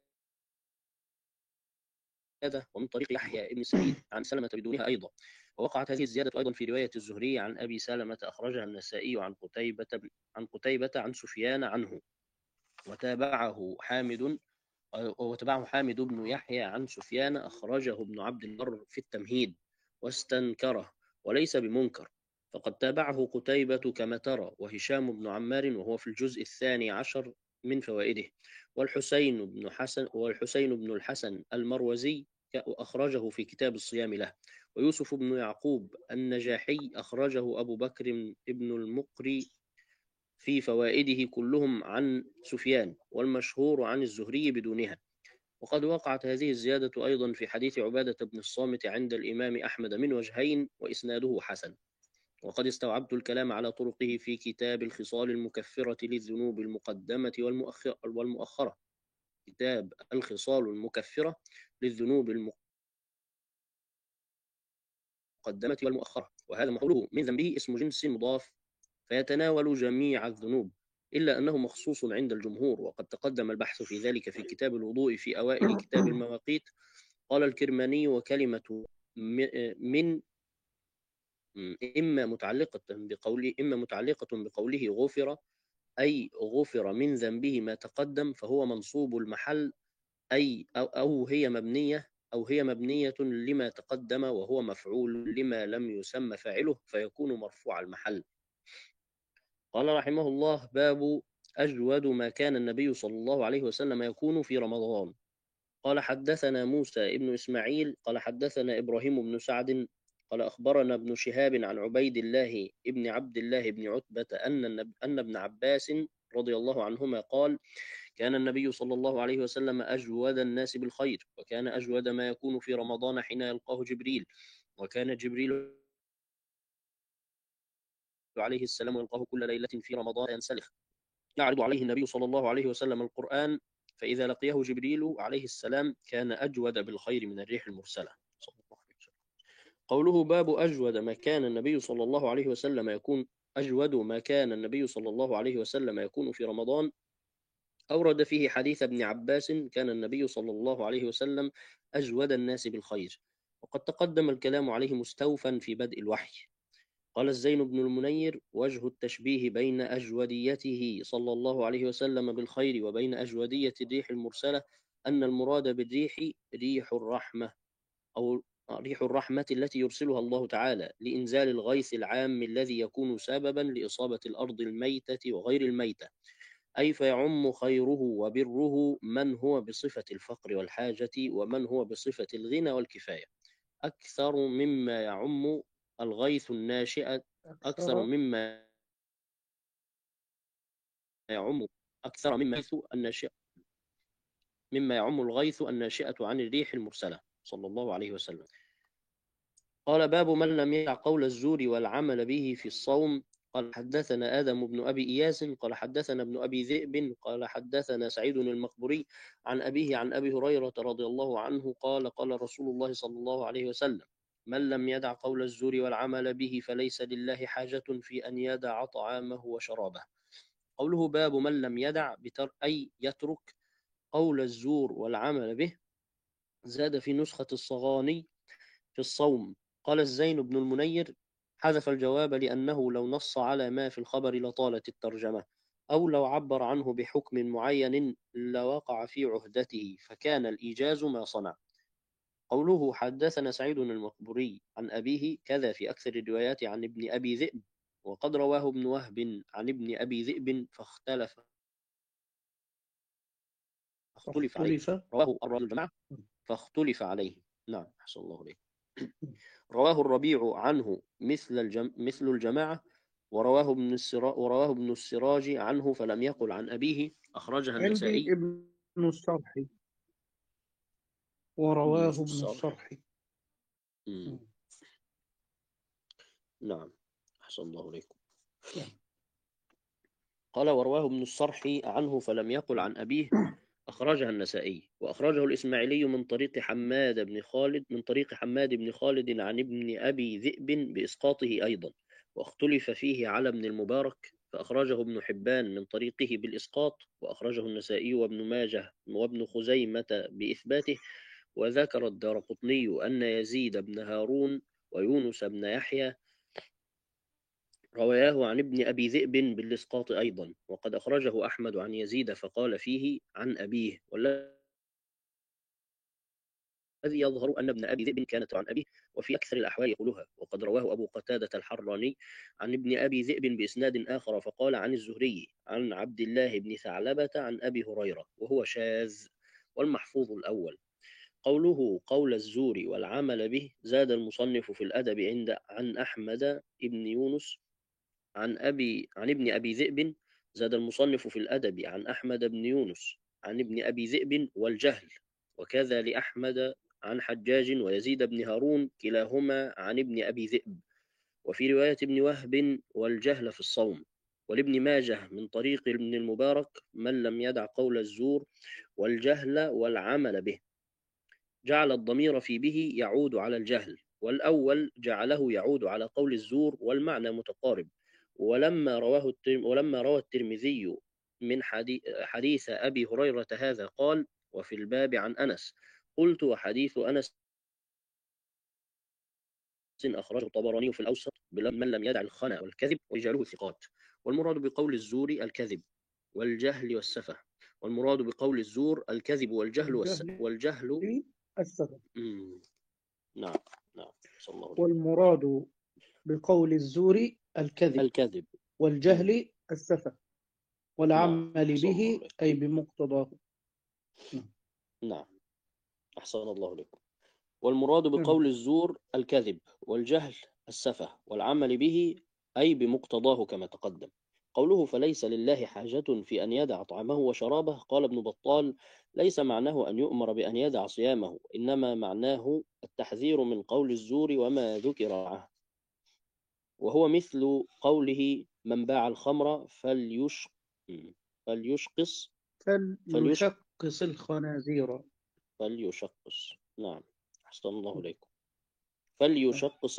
ومن طريق يحيى بن سعيد عن سلمة بدونها أيضا. ووقعت هذه الزيادة أيضا في رواية الزهري عن أبي سلمة أخرجها النسائي عن قتيبة عن سفيان عنه، وتابعه حامد بن يحيى عن سفيان أخرجه ابن عبد البر في التمهيد واستنكره وليس بمنكر، فقد تابعه قتيبة كما ترى، وهشام بن عمار وهو في الجزء 12 من فوائده، والحسين بن الحسن المروزي أخرجه في كتاب الصيام له، ويوسف بن يعقوب النجاحي أخرجه أبو بكر ابن المقري في فوائده كلهم عن سفيان، والمشهور عن الزهري بدونها. وقد وقعت هذه الزيادة أيضا في حديث عبادة بن الصامت عند الإمام أحمد من وجهين وإسناده حسن. وقد استوعبت الكلام على طرقه في كتاب الخصال المكفرة للذنوب المقدمة والمؤخرة. كتاب الخصال المكفرة للذنوب المقدمة والمؤخرة، وهذا محله من ذنبه اسم جنس مضاف فيتناول جميع الذنوب، إلا أنه مخصوص عند الجمهور، وقد تقدم البحث في ذلك في كتاب الوضوء في أوائل كتاب المواقيت. قال الكرماني وكلمة من إما متعلقة بقوله غفر، أي غفر من ذنبه ما تقدم، فهو منصوب المحل، أو هي مبنية لما تقدم وهو مفعول لما لم يسمى فاعله فيكون مرفوع المحل. قال رحمه الله باب أجود ما كان النبي صلى الله عليه وسلم يكون في رمضان. قال حدثنا موسى ابن إسماعيل قال حدثنا إبراهيم بن سعد قال أخبرنا ابن شهاب عن عبيد الله ابن عبد الله بن عتبة أن ابن عباس رضي الله عنهما قال كان النبي صلى الله عليه وسلم أجود الناس بالخير، وكان أجود ما يكون في رمضان حين يلقاه جبريل، وكان جبريل عليه السلام يلقاه كل ليلة في رمضان ينسلخ، يعرض عليه النبي صلى الله عليه وسلم القرآن، فإذا لقيه جبريل عليه السلام كان أجود بالخير من الريح المرسلة. صلى الله عليه وسلم. قوله باب أجود ما كان النبي صلى الله عليه وسلم يكون في رمضان، أورد فيه حديث ابن عباس كان النبي صلى الله عليه وسلم أجود الناس بالخير، وقد تقدم الكلام عليه مستوفا في بدء الوحي. قال الزين بن المنير وجه التشبيه بين أجوديته صلى الله عليه وسلم بالخير وبين أجودية الريح المرسلة أن المراد بالريح ريح الرحمة، أو ريح الرحمة التي يرسلها الله تعالى لإنزال الغيث العام الذي يكون سببا لإصابة الأرض الميتة وغير الميتة، أي فيعم خيره وبره من هو بصفة الفقر والحاجة ومن هو بصفة الغنى والكفاية، أكثر مما يعم الغيث الناشئة أكثر مما يعم الغيث الناشئة عن الريح المرسلة صلى الله عليه وسلم. قال باب من لم يدع قول الزور والعمل به في الصوم. قال حدثنا آدم بن أبي إياس قال حدثنا ابن أبي ذئب قال حدثنا سعيد المقبري عن أبيه عن أبي هريرة رضي الله عنه قال قال رسول الله صلى الله عليه وسلم من لم يدع قول الزور والعمل به فليس لله حاجة في أن يدع طعامه وشرابه. قوله باب من لم يدع أي يترك قول الزور والعمل به. زاد في نسخة الصغاني في الصوم. قال الزين بن المنير حذف الجواب لأنه لو نص على ما في الخبر لطالت الترجمة، أو لو عبر عنه بحكم معين لوقع في عهدته، فكان الإيجاز ما صنع. قوله حدثنا سعيد المقبري عن أبيه كذا في أكثر الروايات عن ابن أبي ذئب، وقد رواه ابن وهب عن ابن أبي ذئب فاختلف عليه. رواه الجماعة فاختلف عليه. نعم أحسن الله عليه. رواه الربيع عنه مثل الجماعة، ورواه ابن السراج عنه فلم يقل عن أبيه، أخرجها عندي النسائي. ابن الصرح، ابن ورواه ابن الصرح. الصرح. مم. نعم، أحسن الله إليكم. قال ورواه ابن الصرح عنه فلم يقل عن أبيه، أخرجها النسائي. وأخرجه الإسماعيلي من طريق حماد بن خالد عن ابن أبي ذئب بإسقاطه أيضا، واختلف فيه على ابن المبارك، فأخرجه ابن حبان من طريقه بالإسقاط، وأخرجه النسائي وابن ماجه وابن خزيمة بإثباته. وذكر الدارقطني أن يزيد بن هارون ويونس بن يحيى رواياه عن ابن أبي ذئب بالإسقاط أيضا، وقد أخرجه أحمد عن يزيد فقال فيه عن أبيه، والذي يظهر أن ابن أبي ذئب كانت عن أبيه، وفي أكثر الأحوال يقولها. وقد رواه أبو قتادة الحراني عن ابن أبي ذئب بإسناد آخر فقال عن الزهري عن عبد الله بن ثعلبة عن أبي هريرة، وهو شاذ. والمحفوظ الأول قوله قول الزور والعمل به. زاد المصنف في الأدب عن أحمد بن يونس عن ابن أبي ذئب. زاد المصنف في الأدب عن أحمد بن يونس عن ابن أبي ذئب والجهل، وكذا لأحمد عن حجاج ويزيد بن هارون كلاهما عن ابن أبي ذئب. وفي رواية ابن وهب والجهل في الصوم. ولابن ماجه من طريق ابن المبارك من لم يدع قول الزور والجهل والعمل به، جعل الضمير في به يعود على الجهل، والأول جعله يعود على قول الزور، والمعنى متقارب. ولما روى الترمذي من حديث أبي هريرة هذا قال وفي الباب عن أنس، قلت وحديث أنس أخرجه الطبراني في الأوسط من لم يدع الخنا والكذب ورجاله ثقات. والمراد بقول الزور الكذب والجهل والسفه. والمراد بقول الزور الكذب والجهل السبب. نعم نعم، صلى الله عليه. والمراد بقول الزور الكذب الكذب والجهل السفة، نعم، والعمل أحسن الله به عليكم. أي بمقتضاه. نعم، أحسن الله عليكم. والمراد بقول الزور الكذب والجهل السفه، والعمل به أي بمقتضاه كما تقدم. قوله فليس لله حاجة في أن يدع طعامه وشرابه، قال ابن بطال ليس معناه أن يؤمر بأن يدع صيامه، إنما معناه التحذير من قول الزور وما ذكر معه، وهو مثل قوله من باع الخمر فليشقص فليشقص الخنازير. فليشقص. نعم، أحسن الله إليكم. فليشقص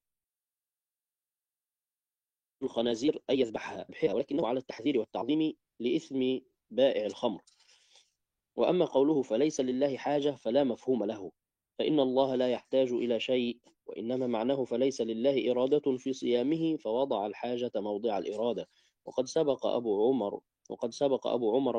الخنازير أي يذبحها، ولكنه على التحذير والتعظيم لإثم بائع الخمر. وأما قوله فليس لله حاجة فلا مفهوم له، فإن الله لا يحتاج إلى شيء، وإنما معناه فليس لله إرادة في صيامه فوضع الحاجة موضع الإرادة. وقد سبق أبو عمر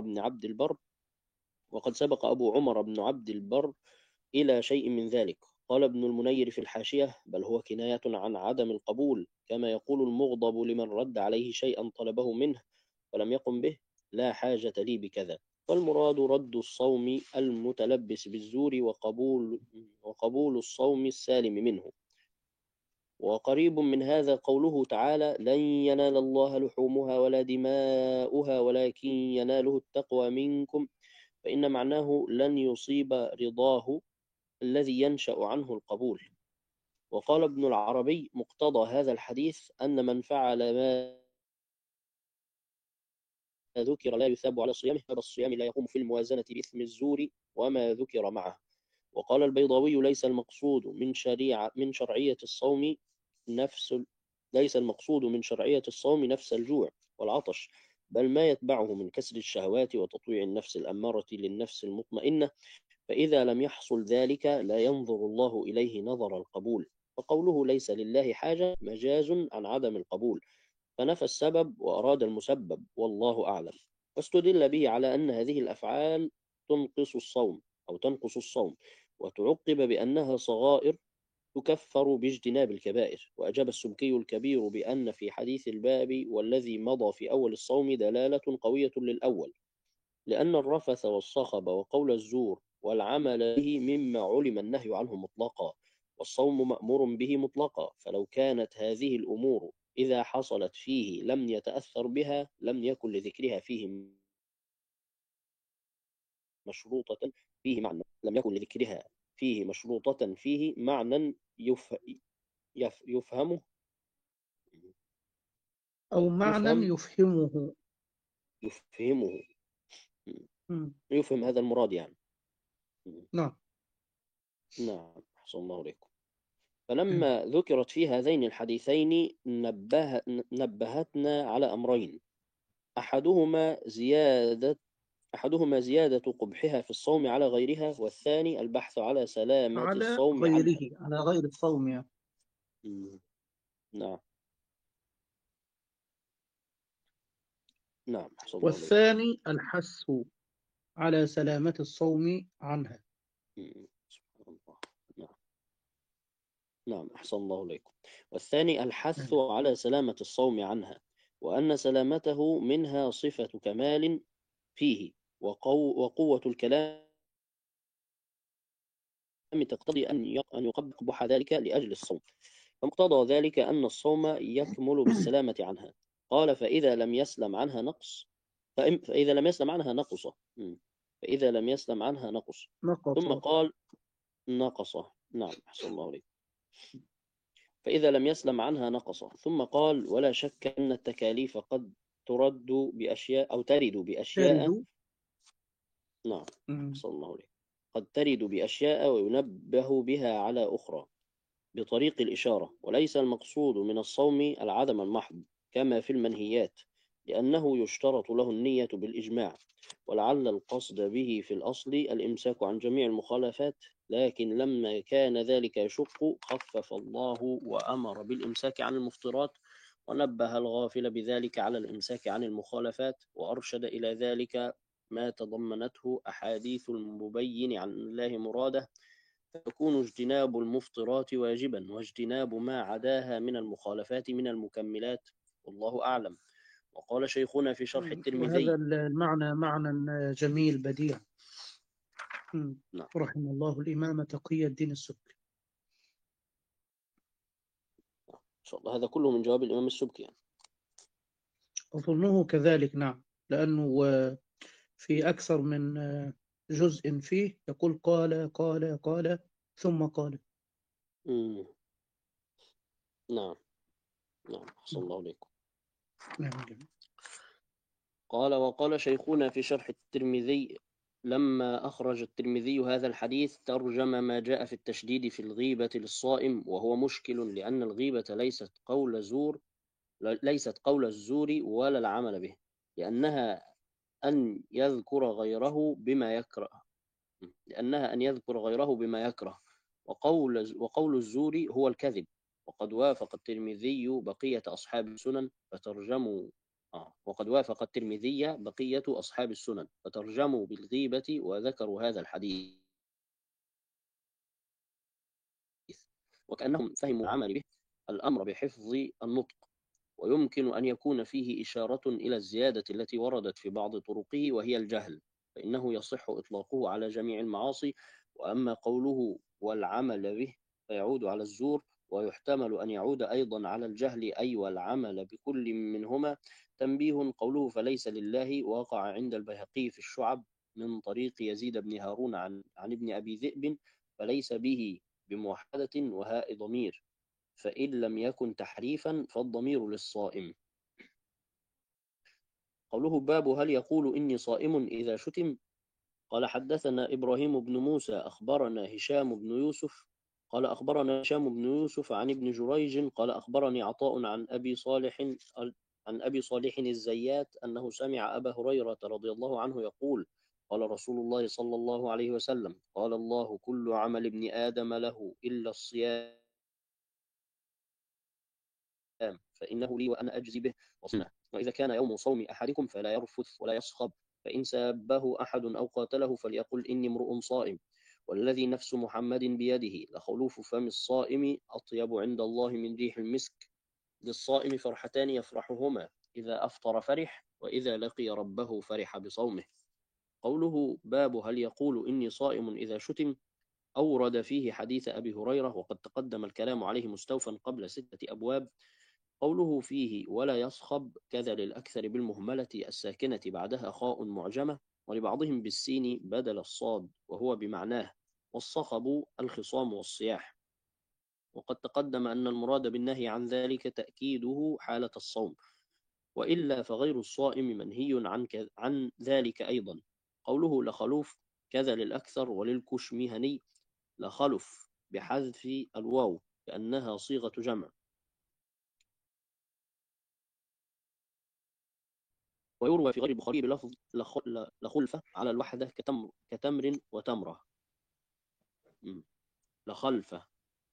بن عبد البر إلى شيء من ذلك. قال ابن المنير في الحاشية بل هو كناية عن عدم القبول، كما يقول المغضب لمن رد عليه شيئا طلبه منه فلم يقم به لا حاجة لي بكذا. فالمراد رد الصوم المتلبس بالزور وقبول الصوم السالم منه. وقريب من هذا قوله تعالى لن ينال الله لحومها ولا دماؤها ولكن يناله التقوى منكم، فإن معناه لن يصيب رضاه الذي ينشأ عنه القبول. وقال ابن العربي مقتضى هذا الحديث أن من فعل ما ذكر لا يثاب على صيامه، بل الصيام لا يقوم في الموازنة بإثم الزور وما ذكر معه. وقال البيضاوي ليس المقصود من شرعية الصوم نفس الجوع والعطش، بل ما يتبعه من كسر الشهوات وتطويع النفس الأمارة للنفس المطمئنة، فإذا لم يحصل ذلك لا ينظر الله إليه نظر القبول. فقوله ليس لله حاجة مجاز عن عدم القبول، فنفى السبب وأراد المسبب، والله أعلم. واستدل به على أن هذه الأفعال تنقص الصوم، وتعقب بأنها صغائر تكفر باجتناب الكبائر. وأجاب السبكي الكبير بأن في حديث الباب والذي مضى في أول الصوم دلالة قوية للأول، لأن الرفث والصخب وقول الزور والعمل به مما علم النهي عنه مطلقا، والصوم مأمور به مطلقا. فلو كانت هذه الأمور إذا حصلت فيه لم يتأثر بها لم يكن لذكرها فيه مشروطة فيه معنى لم يكن لذكرها فيه مشروطة فيه معنى يفهمه أو معنى يفهم يفهمه. يفهمه مم. يفهم هذا المراد يعني. نعم. نعم أحسن الله عليكم. فلما ذكرت في هذين الحديثين نبهتنا على أمرين، أحدهما زيادة قبحها في الصوم على غيرها، والثاني البحث على سلامة على الصوم عنها. غيره، على غير الصوم يعني. نعم نعم أحسن الله عليكم. والثاني الحث على سلامة الصوم عنها. سبحان الله. نعم نعم أحسن الله عليكم. والثاني الحث على سلامة الصوم عنها، وأن سلامته منها صفة كمال فيه، وقوة الكلام تقتضي أن يقبح ذلك لأجل الصوم، فمقتضى ذلك أن الصوم يكمل بالسلامة عنها. قال فإذا لم يسلم عنها نقص فإذا لم يسلم عنها نقص فإذا لم يسلم عنها نقص ثم نقص. قال نقص. نعم أحسن الله عليك. فإذا لم يسلم عنها نقص ثم قال ولا شك أن التكاليف قد ترد بأشياء أو ترد بأشياء. ترد. نعم أحسن الله عليك. قد ترد بأشياء وينبه بها على أخرى بطريق الإشارة، وليس المقصود من الصوم العدم المحض كما في المنهيات، لأنه يشترط له النية بالإجماع، ولعل القصد به في الأصل الإمساك عن جميع المخالفات، لكن لما كان ذلك يشق خفف الله وأمر بالإمساك عن المفطرات، ونبه الغافل بذلك على الإمساك عن المخالفات، وأرشد إلى ذلك ما تضمنته أحاديث المبين عن الله مراده، فيكون اجتناب المفطرات واجبا، واجتناب ما عداها من المخالفات من المكملات، والله أعلم. وقال شيخنا في شرح وهذا الترمذي. المعنى معنى جميل بديع. نعم رحم الله الإمام تقي الدين السبكي. إن شاء الله هذا كله من جواب الإمام السبكي يعني. أظنه كذلك، نعم، لأنه في أكثر من جزء فيه يقول قال قال قال ثم قال. مم. نعم نعم أحسن الله عليكم. نعم. قال وقال شيخنا في شرح الترمذي لما أخرج الترمذي هذا الحديث ترجم ما جاء في التشديد في الغيبة للصائم، وهو مشكل لأن الغيبة ليست قول الزور ولا العمل به، لأنها أن يذكر غيره بما يكره وقول الزور هو الكذب. وقد وافق الترمذي بقية أصحاب السنن فترجموا بالغيبة وذكروا هذا الحديث، وكأنهم فهموا العمل به الأمر بحفظ النطق، ويمكن أن يكون فيه إشارة إلى الزيادة التي وردت في بعض طرقه وهي الجهل، فإنه يصح إطلاقه على جميع المعاصي، وأما قوله والعمل به فيعود على الزور، ويحتمل أن يعود أيضا على الجهل أي والعمل بكل منهما. تنبيه قوله فليس لله وقع عند البيهقي في الشعب من طريق يزيد بن هارون عن ابن أبي ذئب، فليس به بموحدة وهاء ضمير، فإن لم يكن تحريفا فالضمير للصائم. قوله باب هل يقول إني صائم إذا شتم. قال حدثنا إبراهيم بن موسى أخبرنا هشام بن يوسف قال أخبرنا هشام بن يوسف عن ابن جريج قال أخبرني عطاء عن أبي صالح الزيات أنه سمع أبا هريرة رضي الله عنه يقول قال رسول الله صلى الله عليه وسلم قال الله كل عمل ابن آدم له إلا الصيام فإنه لي وأنا أجزي به وصنه، وإذا كان يوم صوم أحدكم فلا يرفث ولا يصخب، فإن سابه أحد أو قاتله فليقل إني امرؤ صائم، والذي نفس محمد بيده لخلوف فم الصائم أطيب عند الله من ريح المسك، للصائم فرحتان يفرحهما إذا أفطر فرح وإذا لقي ربه فرح بصومه. قوله باب هل يقول إني صائم إذا شتم أورد فيه حديث أبي هريرة، وقد تقدم الكلام عليه مستوفا قبل 6 أبواب، قوله فيه ولا يصخب كذا للأكثر بالمهملة الساكنة بعدها خاء معجمة، ولبعضهم بالسين بدل الصاد وهو بمعناه، والصخب الخصام والصياح. وقد تقدم أن المراد بالنهي عن ذلك تأكيده حالة الصوم، وإلا فغير الصائم منهي عن ذلك أيضا. قوله لخلوف كذا للأكثر وللكشمهني لخلف بحذف الواو كأنها صيغة جمع. ويروى في غير البخاري بلفظ لخلفة على الوحدة كتمر وتمرة. لخلفة.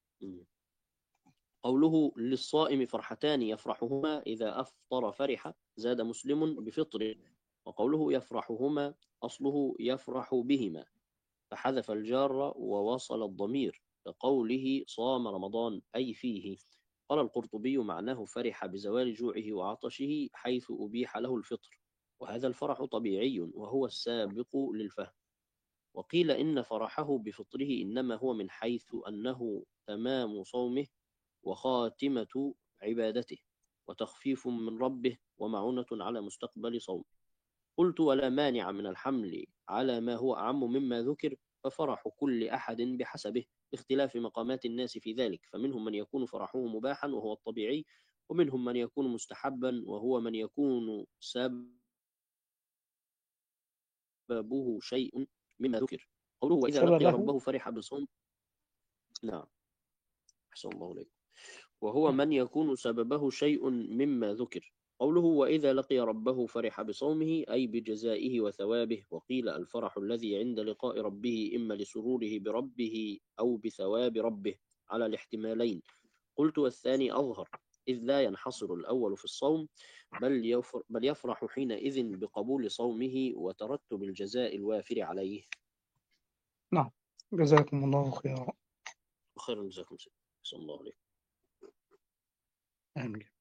قوله للصائم فرحتان يفرحهما إذا أفطر فرح زاد مسلم بفطر. وقوله يفرحهما أصله يفرح بهما، فحذف الجار ووصل الضمير كقوله صام رمضان أي فيه. قال القرطبي معناه فرح بزوال جوعه وعطشه حيث أبيح له الفطر، وهذا الفرح طبيعي وهو السابق للفهم. وقيل إن فرحه بفطره إنما هو من حيث أنه تمام صومه وخاتمة عبادته وتخفيف من ربه ومعونة على مستقبل صومه. قلت ولا مانع من الحمل على ما هو أعم مما ذكر، ففرح كل أحد بحسبه باختلاف مقامات الناس في ذلك، فمنهم من يكون فرحه مباحا وهو الطبيعي، ومنهم من يكون مستحبا وهو من يكون سببه شيء مما ذكر. قوله وإذا لقي سببه ربه فرح بصوم. نعم، أحسن الله إليك. وهو من يكون سببه شيء مما ذكر. قوله وإذا لقي ربه فرح بصومه أي بجزائه وثوابه. وقيل الفرح الذي عند لقاء ربه إما لسروره بربه أو بثواب ربه، على الاحتمالين. قلت والثاني أظهر، إذ لا ينحصر الأول في الصوم، بل يفرح حينئذ بقبول صومه وترتب الجزاء الوافر عليه. نعم، جزاكم الله خيرا. خيرا جزاكم الله عليكم. آمين.